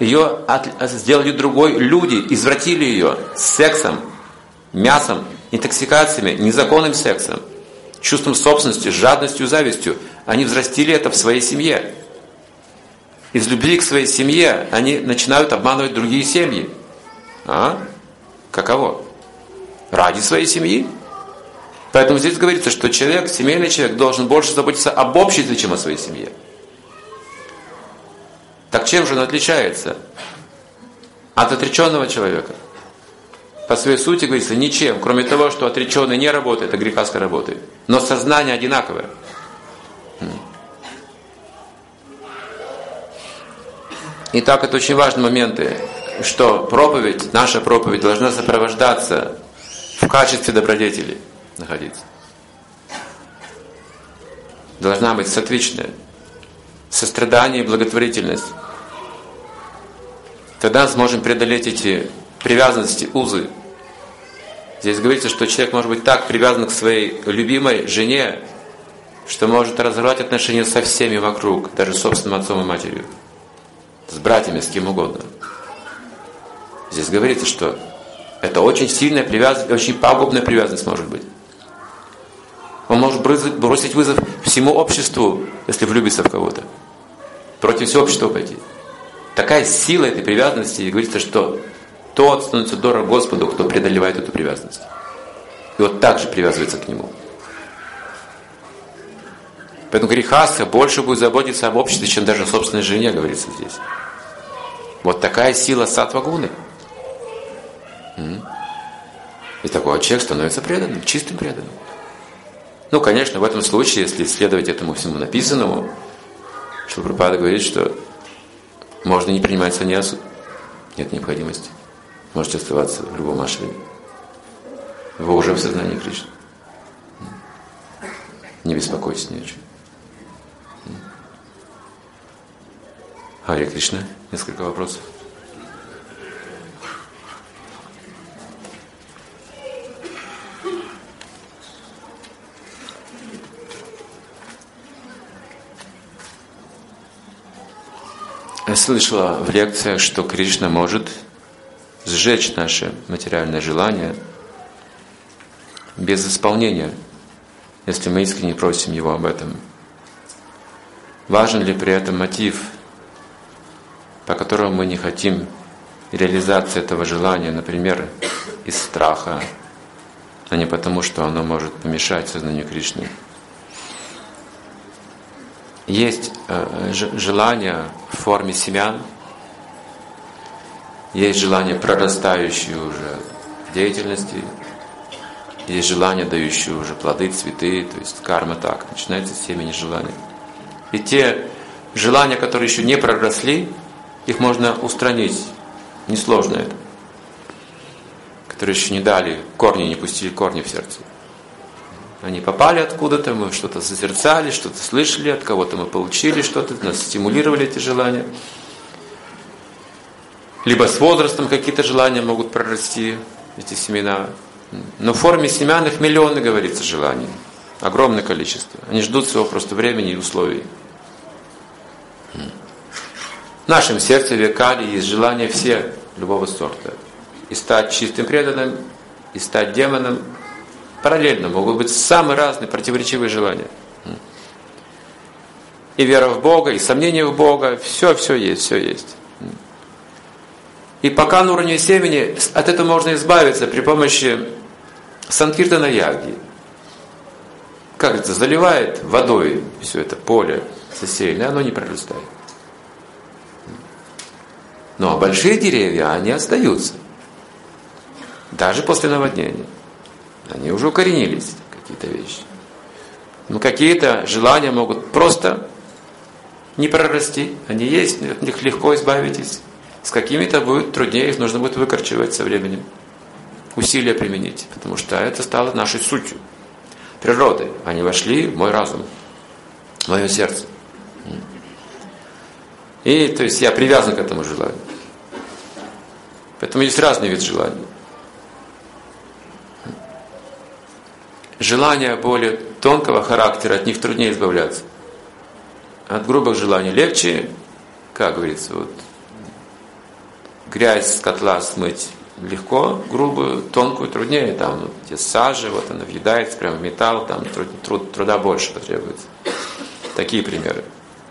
ее от, сделали другой, люди извратили ее сексом, мясом, интоксикациями, незаконным сексом, чувством собственности, жадностью, завистью. Они взрастили это в своей семье. Из любви к своей семье они начинают обманывать другие семьи. А? Каково? Ради своей семьи. Поэтому здесь говорится, что человек, семейный человек, должен больше заботиться об обществе, чем о своей семье. Так чем же он отличается от отреченного человека? По своей сути, говорится, ничем, кроме того, что отреченный не работает, а грехаска работает. Но сознание одинаковое. Итак, это очень важные моменты, что проповедь, наша проповедь должна сопровождаться в качестве добродетели находиться. Должна быть сатвичная, сострадание и благотворительность. Тогда сможем преодолеть эти привязанности, узы. Здесь говорится, что человек может быть так привязан к своей любимой жене, что может разорвать отношения со всеми вокруг, даже с собственным отцом и матерью, с братьями, с кем угодно. Здесь говорится, что это очень сильная привязанность, очень пагубная привязанность может быть. Он может бросить вызов всему обществу, если влюбится в кого-то. Против всего общества пойти. Такая сила этой привязанности, и говорится, что тот становится дорог Господу, кто преодолевает эту привязанность. И вот так же привязывается к Нему. Поэтому грехаска больше будет заботиться об обществе, чем даже о собственной жене, говорится здесь. Вот такая сила саттва-гуны. И такой человек становится преданным, чистым преданным. Ну, конечно, в этом случае, если следовать этому всему написанному, Шрила Прабхупада говорит, что можно не принимать саньясу, нет необходимости. Можете оставаться в любом ашраме. Вы уже в сознании Кришны. Не беспокойтесь ни о чем. Харе Кришна. Несколько вопросов. Я слышала в лекциях, что Кришна может сжечь наше материальное желание без исполнения, если мы искренне просим Его об этом. Важен ли при этом мотив, по которому мы не хотим реализации этого желания, например, из страха, а не потому, что оно может помешать сознанию Кришны? Есть э, желание в форме семян, есть желание, прорастающее уже в деятельности, есть желание, дающее уже плоды, цветы, то есть карма так, начинается с семени желания. И те желания, которые еще не проросли, их можно устранить, несложно это, которые еще не дали корни, не пустили корни в сердце. Они попали откуда-то, мы что-то созерцали, что-то слышали, от кого-то мы получили что-то, нас стимулировали эти желания. Либо с возрастом какие-то желания могут прорасти, эти семена. Но в форме семян их миллионы, говорится, желаний. Огромное количество. Они ждут своего просто времени и условий. В нашем сердце векали есть желания все любого сорта. И стать чистым преданным, и стать демоном. Параллельно могут быть самые разные противоречивые желания. И вера в Бога, и сомнение в Бога, все, все есть, все есть. И пока на уровне семени, от этого можно избавиться при помощи санкиртана яги. Как это, заливает водой все это поле засеянное, оно не прорастает. Но большие деревья, они остаются. Даже после наводнения. Они уже укоренились, какие-то вещи. Но какие-то желания могут просто не прорасти. Они есть, от них легко избавитесь. С какими-то будет труднее, их нужно будет выкорчевать со временем. Усилия применить, потому что это стало нашей сутью. Природой. Они вошли в мой разум, в мое сердце. И, то есть, я привязан к этому желанию. Поэтому есть разные виды желаний. Желания более тонкого характера, от них труднее избавляться. От грубых желаний легче, как говорится, вот, грязь с котла смыть легко, грубую, тонкую труднее, там где сажа, вот она въедается прямо в металл, там труд, труд, труда больше потребуется. Такие примеры.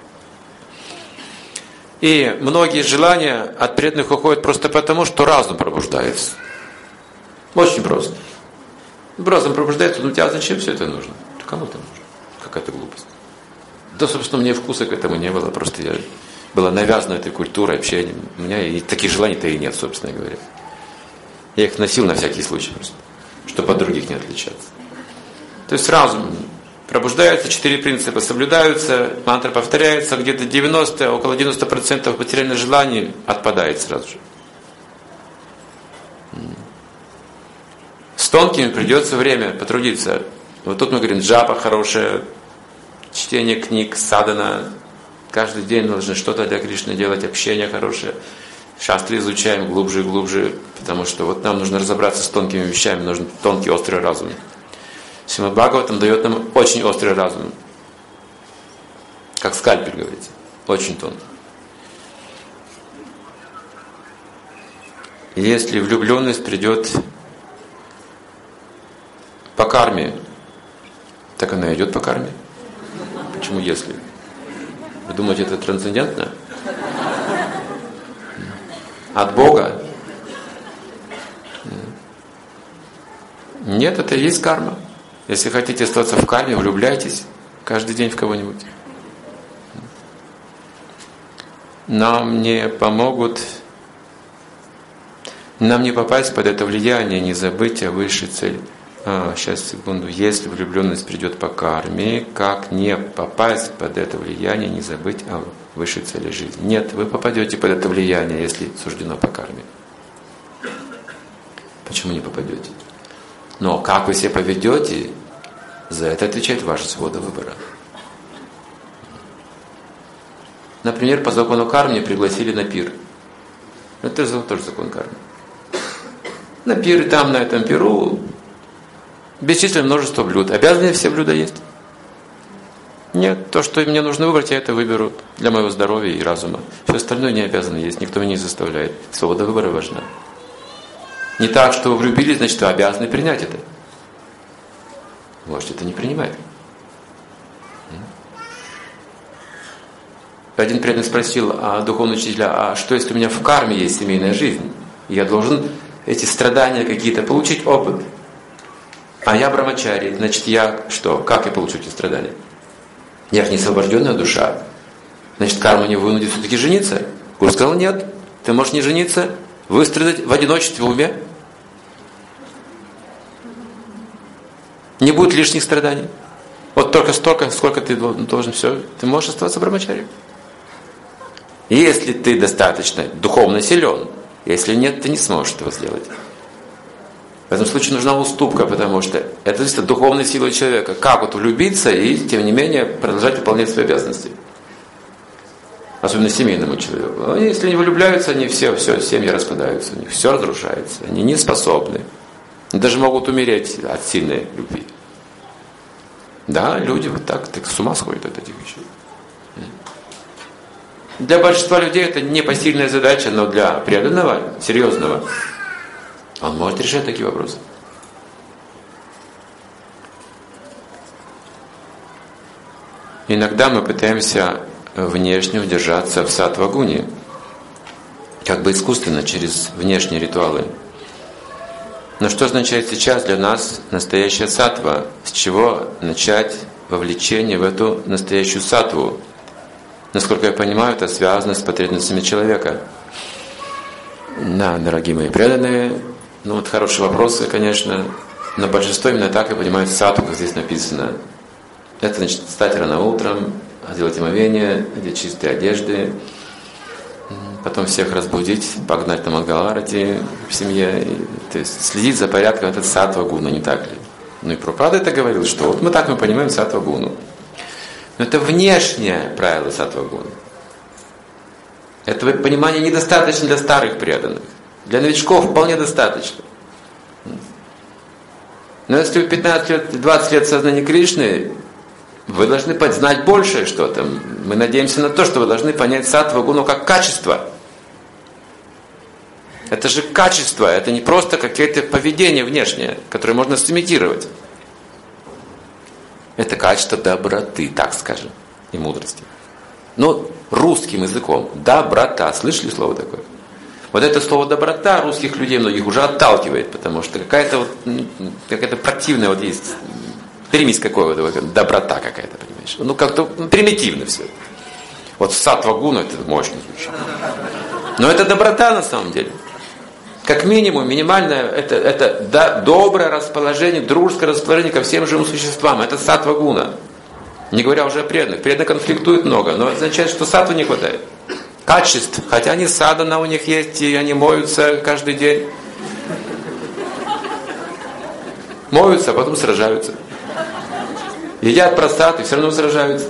И многие желания от преданных уходят просто потому, что разум пробуждается. Очень просто. Разум пробуждается, ну тебя зачем все это нужно? Кому это нужно? Какая-то глупость. Да, собственно, мне вкуса к этому не было, просто я была навязана этой культурой, общением. У меня и таких желаний-то и нет, собственно говоря. Я их носил на всякий случай просто, чтобы от других не отличаться. То есть разум пробуждается, четыре принципа соблюдаются, мантра повторяется, где-то девяносто, около девяносто процентов материальных желаний отпадает сразу же. С тонкими придется время потрудиться. Вот тут мы говорим, джапа хорошая, чтение книг, садхана. Каждый день нужно что-то для Кришны делать, общение хорошее. Шастры изучаем глубже и глубже, потому что вот нам нужно разобраться с тонкими вещами, нужен тонкий, острый разум. Шримад Бхагаватам дает нам очень острый разум. Как скальпель, говорится. Очень тонкий. Если влюбленность придет по карме, так она идет по карме. Почему если? Вы думаете, это трансцендентно? От Бога? Нет, это и есть карма. Если хотите остаться в карме, влюбляйтесь каждый день в кого-нибудь. Нам не помогут, нам не попасть под это влияние, не забыть о высшей цели. А, сейчас, секунду. Если влюбленность придет по карме, как не попасть под это влияние, не забыть о высшей цели жизни? Нет, вы попадете под это влияние, если суждено по карме. Почему не попадете? Но как вы себя поведете, за это отвечает ваша свобода выбора. Например, по закону кармы пригласили на пир. Это тоже закон кармы. На пир, и там, на этом пиру бесчисленное множество блюд. Обязаны все блюда есть? Нет, то, что мне нужно выбрать, я это выберу для моего здоровья и разума. Все остальное не обязаны есть, никто меня не заставляет. Свобода выбора важна. Не так, что вы влюбились, значит, вы обязаны принять это. Можете это не принимать. Один преданный спросил а духовного учителя, а что если у меня в карме есть семейная жизнь? И я должен эти страдания какие-то получить, опыт. А я брамачари, значит, я что? Как я получу эти страдания? Я же не освобожденная душа. Значит, карма не вынудит все-таки жениться? Гуру сказал, нет, ты можешь не жениться, выстрадать в одиночестве в уме. Не будет лишних страданий. Вот только столько, сколько ты должен, все, ты можешь оставаться брамачари. Если ты достаточно духовно силен, если нет, ты не сможешь этого сделать. В этом случае нужна уступка, потому что это зависит от духовной силы человека. Как вот влюбиться и, тем не менее, продолжать выполнять свои обязанности. Особенно семейному человеку. Если они влюбляются, они все, все, семьи распадаются, у них все разрушается. Они не способны. Даже могут умереть от сильной любви. Да, люди вот так, так с ума сходят от этих вещей. Для большинства людей это непосильная задача, но для преданного, серьезного, он может решать такие вопросы. Иногда мы пытаемся внешне удержаться в саттва-гуне, как бы искусственно, через внешние ритуалы. Но что означает сейчас для нас настоящая саттва? С чего начать вовлечение в эту настоящую саттву? Насколько я понимаю, это связано с потребностями человека. Да, дорогие мои преданные, ну вот хорошие вопросы, конечно, но большинство именно так и понимает саттву, как здесь написано. Это значит встать рано утром, сделать омовение, одеть чистые одежды, потом всех разбудить, погнать на Мангаларати в семье, и, то есть следить за порядком, это саттва-гуна, не так ли? Ну и Прабхупада это говорил, что вот мы так мы понимаем саттва-гуну. Но это внешнее правило саттва-гуны. Этого понимания недостаточно для старых преданных. Для новичков вполне достаточно. Но если вы пятнадцать лет, двадцать лет сознания Кришны, вы должны знать большее что-то. Мы надеемся на то, что вы должны понять саттва-гуну как качество. Это же качество, это не просто какое-то поведение внешнее, которое можно сымитировать. Это качество доброты, так скажем, и мудрости. Но русским языком доброта. Слышали слово такое? Вот это слово доброта русских людей многих уже отталкивает, потому что какая-то вот, какая-то противная вот есть, примесь какой-то, вот, доброта какая-то, понимаешь? Ну как-то примитивно все. Вот саттва-гуна это мощно звучит. Но это доброта на самом деле. Как минимум, минимальное, это, это да, доброе расположение, дружеское расположение ко всем живым существам. Это саттва-гуна. Не говоря уже о преданных. Преданные конфликтуют много, но это означает, что саттвы не хватает. Качеств. Хотя они садхана у них есть, и они моются каждый день. Моются, а потом сражаются. Едят просад и все равно сражаются.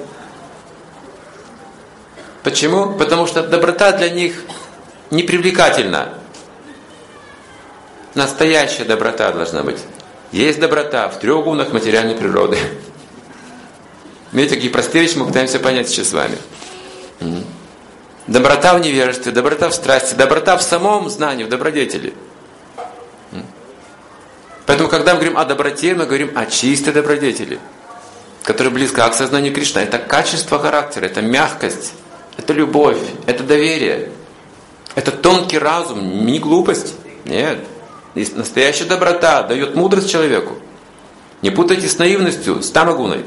Почему? Потому что доброта для них непривлекательна. Настоящая доброта должна быть. Есть доброта в трех гунах материальной природы. Видите, какие простые вещи мы пытаемся понять сейчас с вами. Доброта в невежестве, доброта в страсти, доброта в самом знании, в добродетели. Поэтому, когда мы говорим о доброте, мы говорим о чистой добродетели, которая близка к сознанию Кришны. Это качество характера, это мягкость, это любовь, это доверие, это тонкий разум, не глупость. Нет. Настоящая доброта дает мудрость человеку. Не путайте с наивностью, с тамагуной.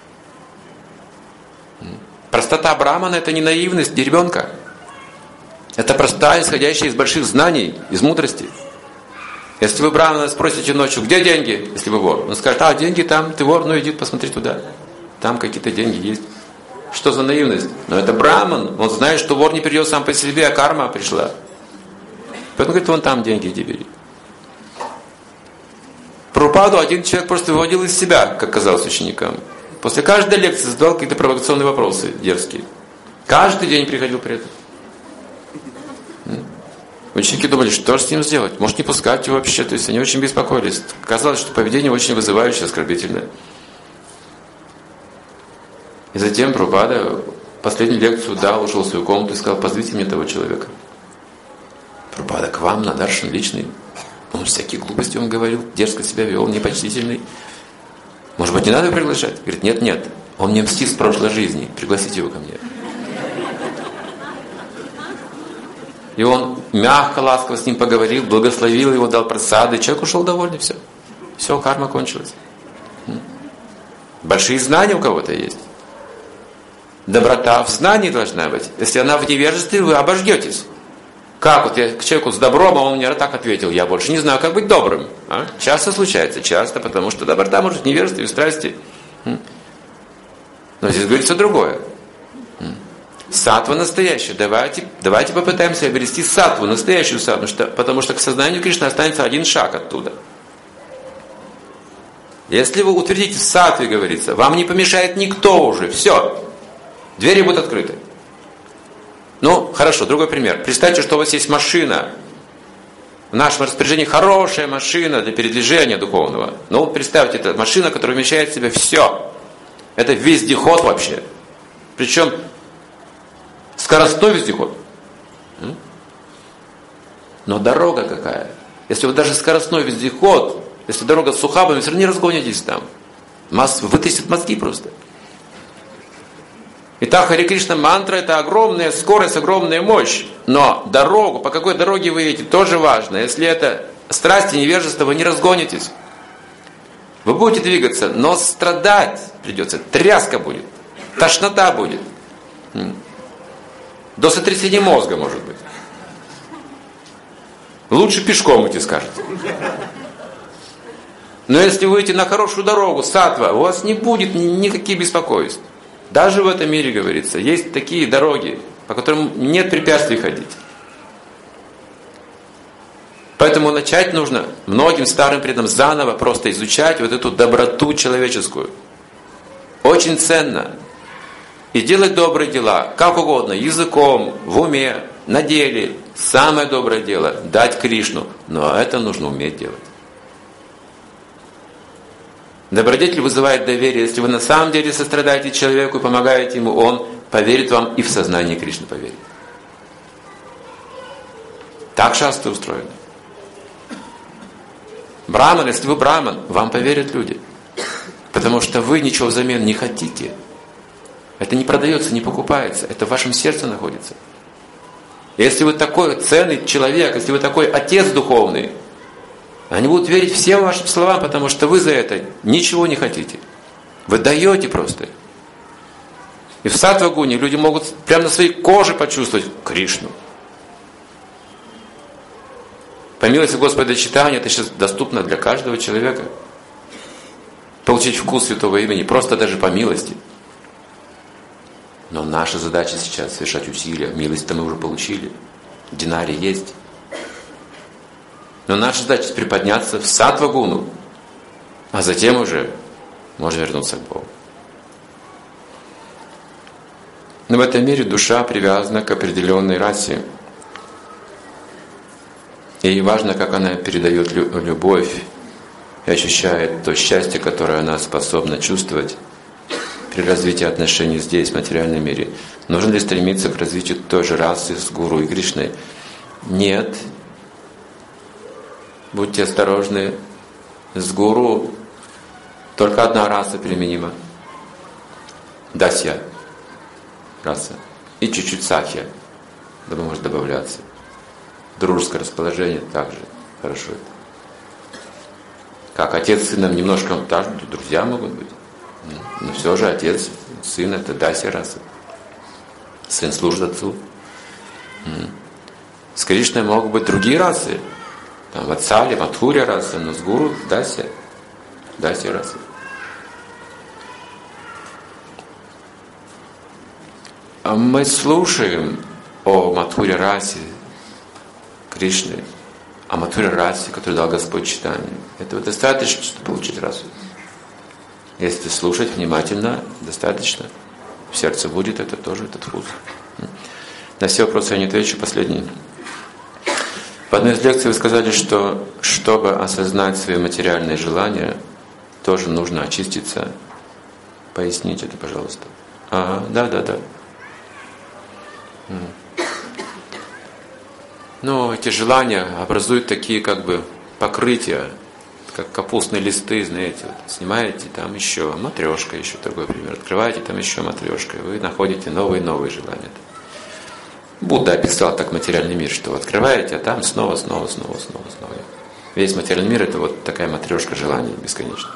Простота брамана — это не наивность ребенка. Это простота, исходящая из больших знаний, из мудрости. Если вы брамана спросите ночью, где деньги, если вы вор, он скажет, а, деньги там, ты вор, ну иди посмотри туда. Там какие-то деньги есть. Что за наивность? Но это браман, он знает, что вор не придет сам по себе, а карма пришла. Поэтому говорит, вон там деньги иди бери. Прабхупаду один человек просто выводил из себя, как казалось ученикам. После каждой лекции задавал какие-то провокационные вопросы дерзкие. Каждый день приходил при этом. Ученики думали, что же с ним сделать? Может, не пускать его вообще? То есть они очень беспокоились. Казалось, что поведение очень вызывающее, оскорбительное. И затем Прабхупада последнюю лекцию дал, ушел в свою комнату и сказал, позовите мне того человека. Прабхупада, к вам на даршан личный. Он всякие глупости он говорил, дерзко себя вел, непочтительный. Может быть, не надо приглашать? Говорит, нет, нет, он мне мстит с прошлой жизни, пригласите его ко мне. И он мягко, ласково с ним поговорил, благословил его, дал просады. Человек ушел довольный, все. Все, карма кончилась. Большие знания у кого-то есть. Доброта в знании должна быть. Если она в невежестве, вы обождетесь. Как вот я к человеку с добром, а он мне так ответил, я больше не знаю, как быть добрым. А? Часто случается, часто, потому что доброта может в невежестве, в страсти. Но здесь говорится другое. Саттва настоящая. Давайте, давайте попытаемся обрести саттву, настоящую саттву, что, потому что к сознанию Кришны останется один шаг оттуда. Если вы утвердите в саттве, говорится, вам не помешает никто уже. Все. Двери будут открыты. Ну, хорошо, другой пример. Представьте, что у вас есть машина. В нашем распоряжении хорошая машина для передвижения духовного. Ну, представьте, это машина, которая вмещает в себя все. Это вездеход вообще. Причем скоростной вездеход. Но дорога какая? Если вы даже скоростной вездеход, если дорога суха, вы все равно не разгонитесь там. Масс, вытащит мозги просто. Итак, Харе Кришна мантра — это огромная скорость, огромная мощь. Но дорогу, по какой дороге вы едете, тоже важно. Если это страсть и невежество, вы не разгонитесь. Вы будете двигаться, но страдать придется. Тряска будет, тошнота будет. До сотрясения мозга, может быть. Лучше пешком идти, скажете. Но если вы идете на хорошую дорогу, саттва, у вас не будет никаких беспокойств. Даже в этом мире, говорится, есть такие дороги, по которым нет препятствий ходить. Поэтому начать нужно многим старым преданным заново просто изучать вот эту доброту человеческую. Очень ценно. И делать добрые дела, как угодно, языком, в уме, на деле. Самое доброе дело – дать Кришну. Но это нужно уметь делать. Добродетель вызывает доверие. Если вы на самом деле сострадаете человеку и помогаете ему, он поверит вам и в сознание Кришны поверит. Так шастры устроены. Браман, если вы браман, вам поверят люди. Потому что вы ничего взамен не хотите. Это не продается, не покупается. Это в вашем сердце находится. Если вы такой ценный человек, если вы такой отец духовный, они будут верить всем вашим словам, потому что вы за это ничего не хотите. Вы даете просто. И в саттва-гуне люди могут прямо на своей коже почувствовать Кришну. По милости Господа Чайтаньи это сейчас доступно для каждого человека. Получить вкус святого имени, просто даже по милости. Но наша задача сейчас совершать усилия. Милость-то мы уже получили. Динарий есть. Но наша задача приподняться в саттва-гуну, а затем уже можно вернуться к Богу. Но в этом мире душа привязана к определенной расе. И важно, как она передает любовь и ощущает то счастье, которое она способна чувствовать при развитии отношений здесь, в материальном мире. Нужно ли стремиться к развитию той же расы с Гуру и Кришной? Нет. Будьте осторожны. С Гуру только одна раса применима. Дасья раса. И чуть-чуть сахья. Да, может добавляться. Дружеское расположение также хорошо это. Как отец с сыном немножко, даже друзья могут быть. Но все же отец, сын это дасья раса. Сын служит отцу. С Кришной могут быть другие расы. Там Ватсали, Мадхурья раса, но с Гуру дасья. Дасья раса. А мы слушаем о Мадхурья расе Кришны, о Мадхурья расе, который дал Господь Чайтанья. Этого достаточно, чтобы получить расу. Если слушать внимательно, достаточно. В сердце будет это тоже, этот вкус. На все вопросы я не отвечу. Последний. В одной из лекций вы сказали, что чтобы осознать свои материальные желания, тоже нужно очиститься. Поясните это, пожалуйста. Ага, да, да, да. Ну, эти желания образуют такие как бы покрытия, как капустные листы, знаете, вот, снимаете, там еще матрешка, еще такой пример, открываете, там еще матрешка, и вы находите новые и новые желания. Будда описал так материальный мир, что открываете, а там снова, снова, снова, снова, снова. Весь материальный мир это вот такая матрешка желаний бесконечная.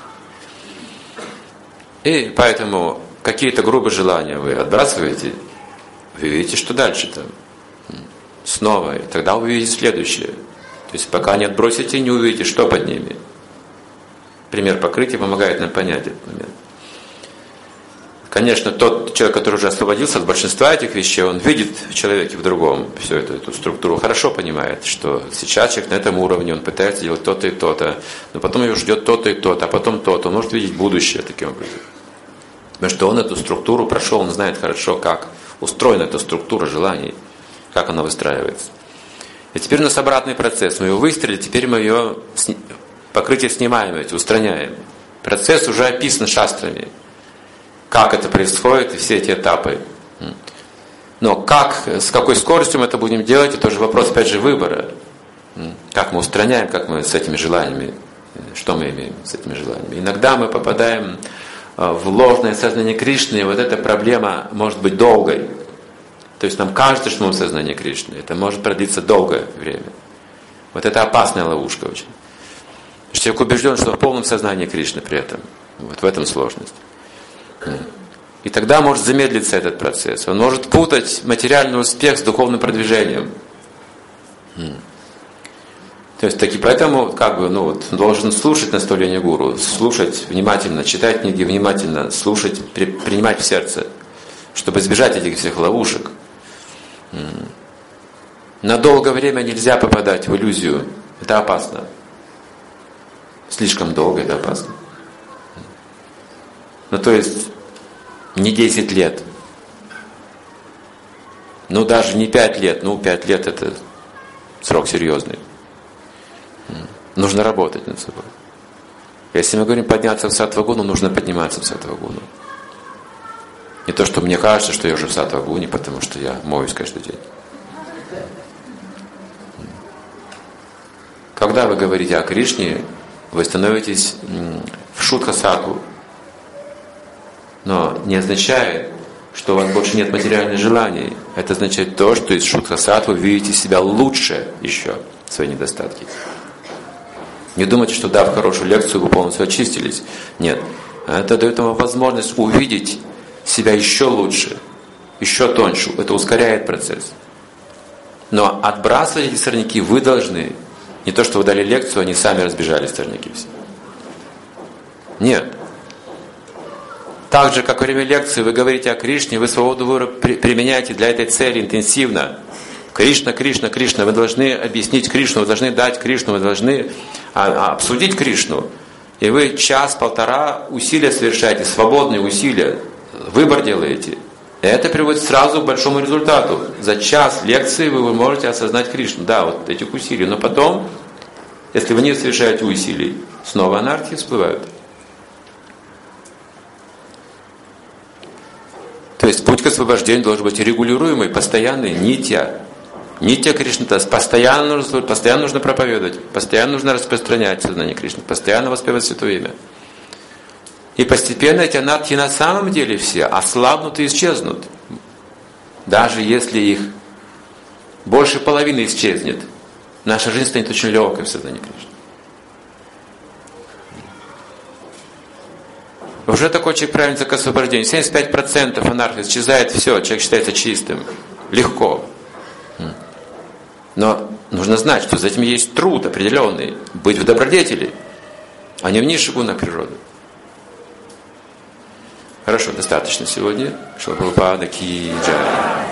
И поэтому какие-то грубые желания вы отбрасываете, вы видите, что дальше там. Снова, и тогда вы увидите следующее. То есть пока не отбросите, не увидите, что под ними. Пример покрытия помогает нам понять этот момент. Конечно, тот человек, который уже освободился от большинства этих вещей, он видит в человеке в другом всю эту, эту структуру, хорошо понимает, что сейчас человек на этом уровне, он пытается делать то-то и то-то, но потом его ждет то-то и то-то, а потом то-то. Он может видеть будущее таким образом. Потому что он эту структуру прошел, он знает хорошо, как устроена эта структура желаний, как она выстраивается. И теперь у нас обратный процесс. Мы ее выстрелили, теперь мы ее покрытие снимаем, эти, устраняем. Процесс уже описан шастрами. Как это происходит и все эти этапы. Но как, с какой скоростью мы это будем делать, это тоже вопрос, опять же, выбора. Как мы устраняем, как мы с этими желаниями, что мы имеем с этими желаниями. Иногда мы попадаем в ложное сознание Кришны, и вот эта проблема может быть долгой. То есть нам кажется, что мы в сознании Кришны. Это может продлиться долгое время. Вот это опасная ловушка очень. Человек убежден, что в полном сознании Кришны при этом. Вот в этом сложность. И тогда может замедлиться этот процесс. Он может путать материальный успех с духовным продвижением. То есть таки поэтому как бы, ну, вот, должен слушать наставление гуру, слушать внимательно, читать книги внимательно, слушать, при, принимать в сердце, чтобы избежать этих всех ловушек. На долгое время нельзя попадать в иллюзию. Это опасно. Слишком долго это опасно. Ну то есть не десять лет. Ну даже не пять лет. Ну пять лет это срок серьезный. Нужно работать над собой. Если мы говорим подняться в саттва-гуну, нужно подниматься в саттва-гуну. Не то, что мне кажется, что я уже в саттва-гуне, потому что я моюсь каждый день. когда вы говорите о Кришне, вы становитесь в шутха-саттву. Но не означает, что у вас больше нет материальных желаний. Это означает то, что из шутха-саттвы вы видите себя лучше еще, свои недостатки. Не думайте, что дав хорошую лекцию, вы полностью очистились. Нет. Это дает вам возможность увидеть себя еще лучше, еще тоньше. Это ускоряет процесс. Но отбрасывать эти сорняки вы должны. Не то, что вы дали лекцию, они сами разбежались, сорняки все. Нет. Так же, как во время лекции вы говорите о Кришне, вы свободу выбора применяете для этой цели интенсивно. Кришна, Кришна, Кришна. Вы должны объяснить Кришну, вы должны дать Кришну, вы должны обсудить Кришну. И вы час-полтора усилия совершаете, свободные усилия, выбор делаете. И это приводит сразу к большому результату. За час лекции вы можете осознать Кришну. Да, вот этих усилий. Но потом, если вы не совершаете усилий, снова анархии всплывают. То есть путь к освобождению должен быть регулируемый, постоянный, нитья. Нитья Кришна, то есть постоянно нужно, постоянно нужно проповедовать, постоянно нужно распространять сознание Кришны, постоянно воспевать Святое Имя. И постепенно эти анархии на самом деле все ослабнут и исчезнут. Даже если их больше половины исчезнет, наша жизнь станет очень легкой в сознании Кришны. Уже такой человек правильно к освобождению. семьдесят пять процентов анархии исчезает, все, человек считается чистым. Легко. Но нужно знать, что за этим есть труд определенный. Быть в добродетели, а не в низших гунах природы. Хорошо, достаточно сегодня. Шила Прабхупада ки джай.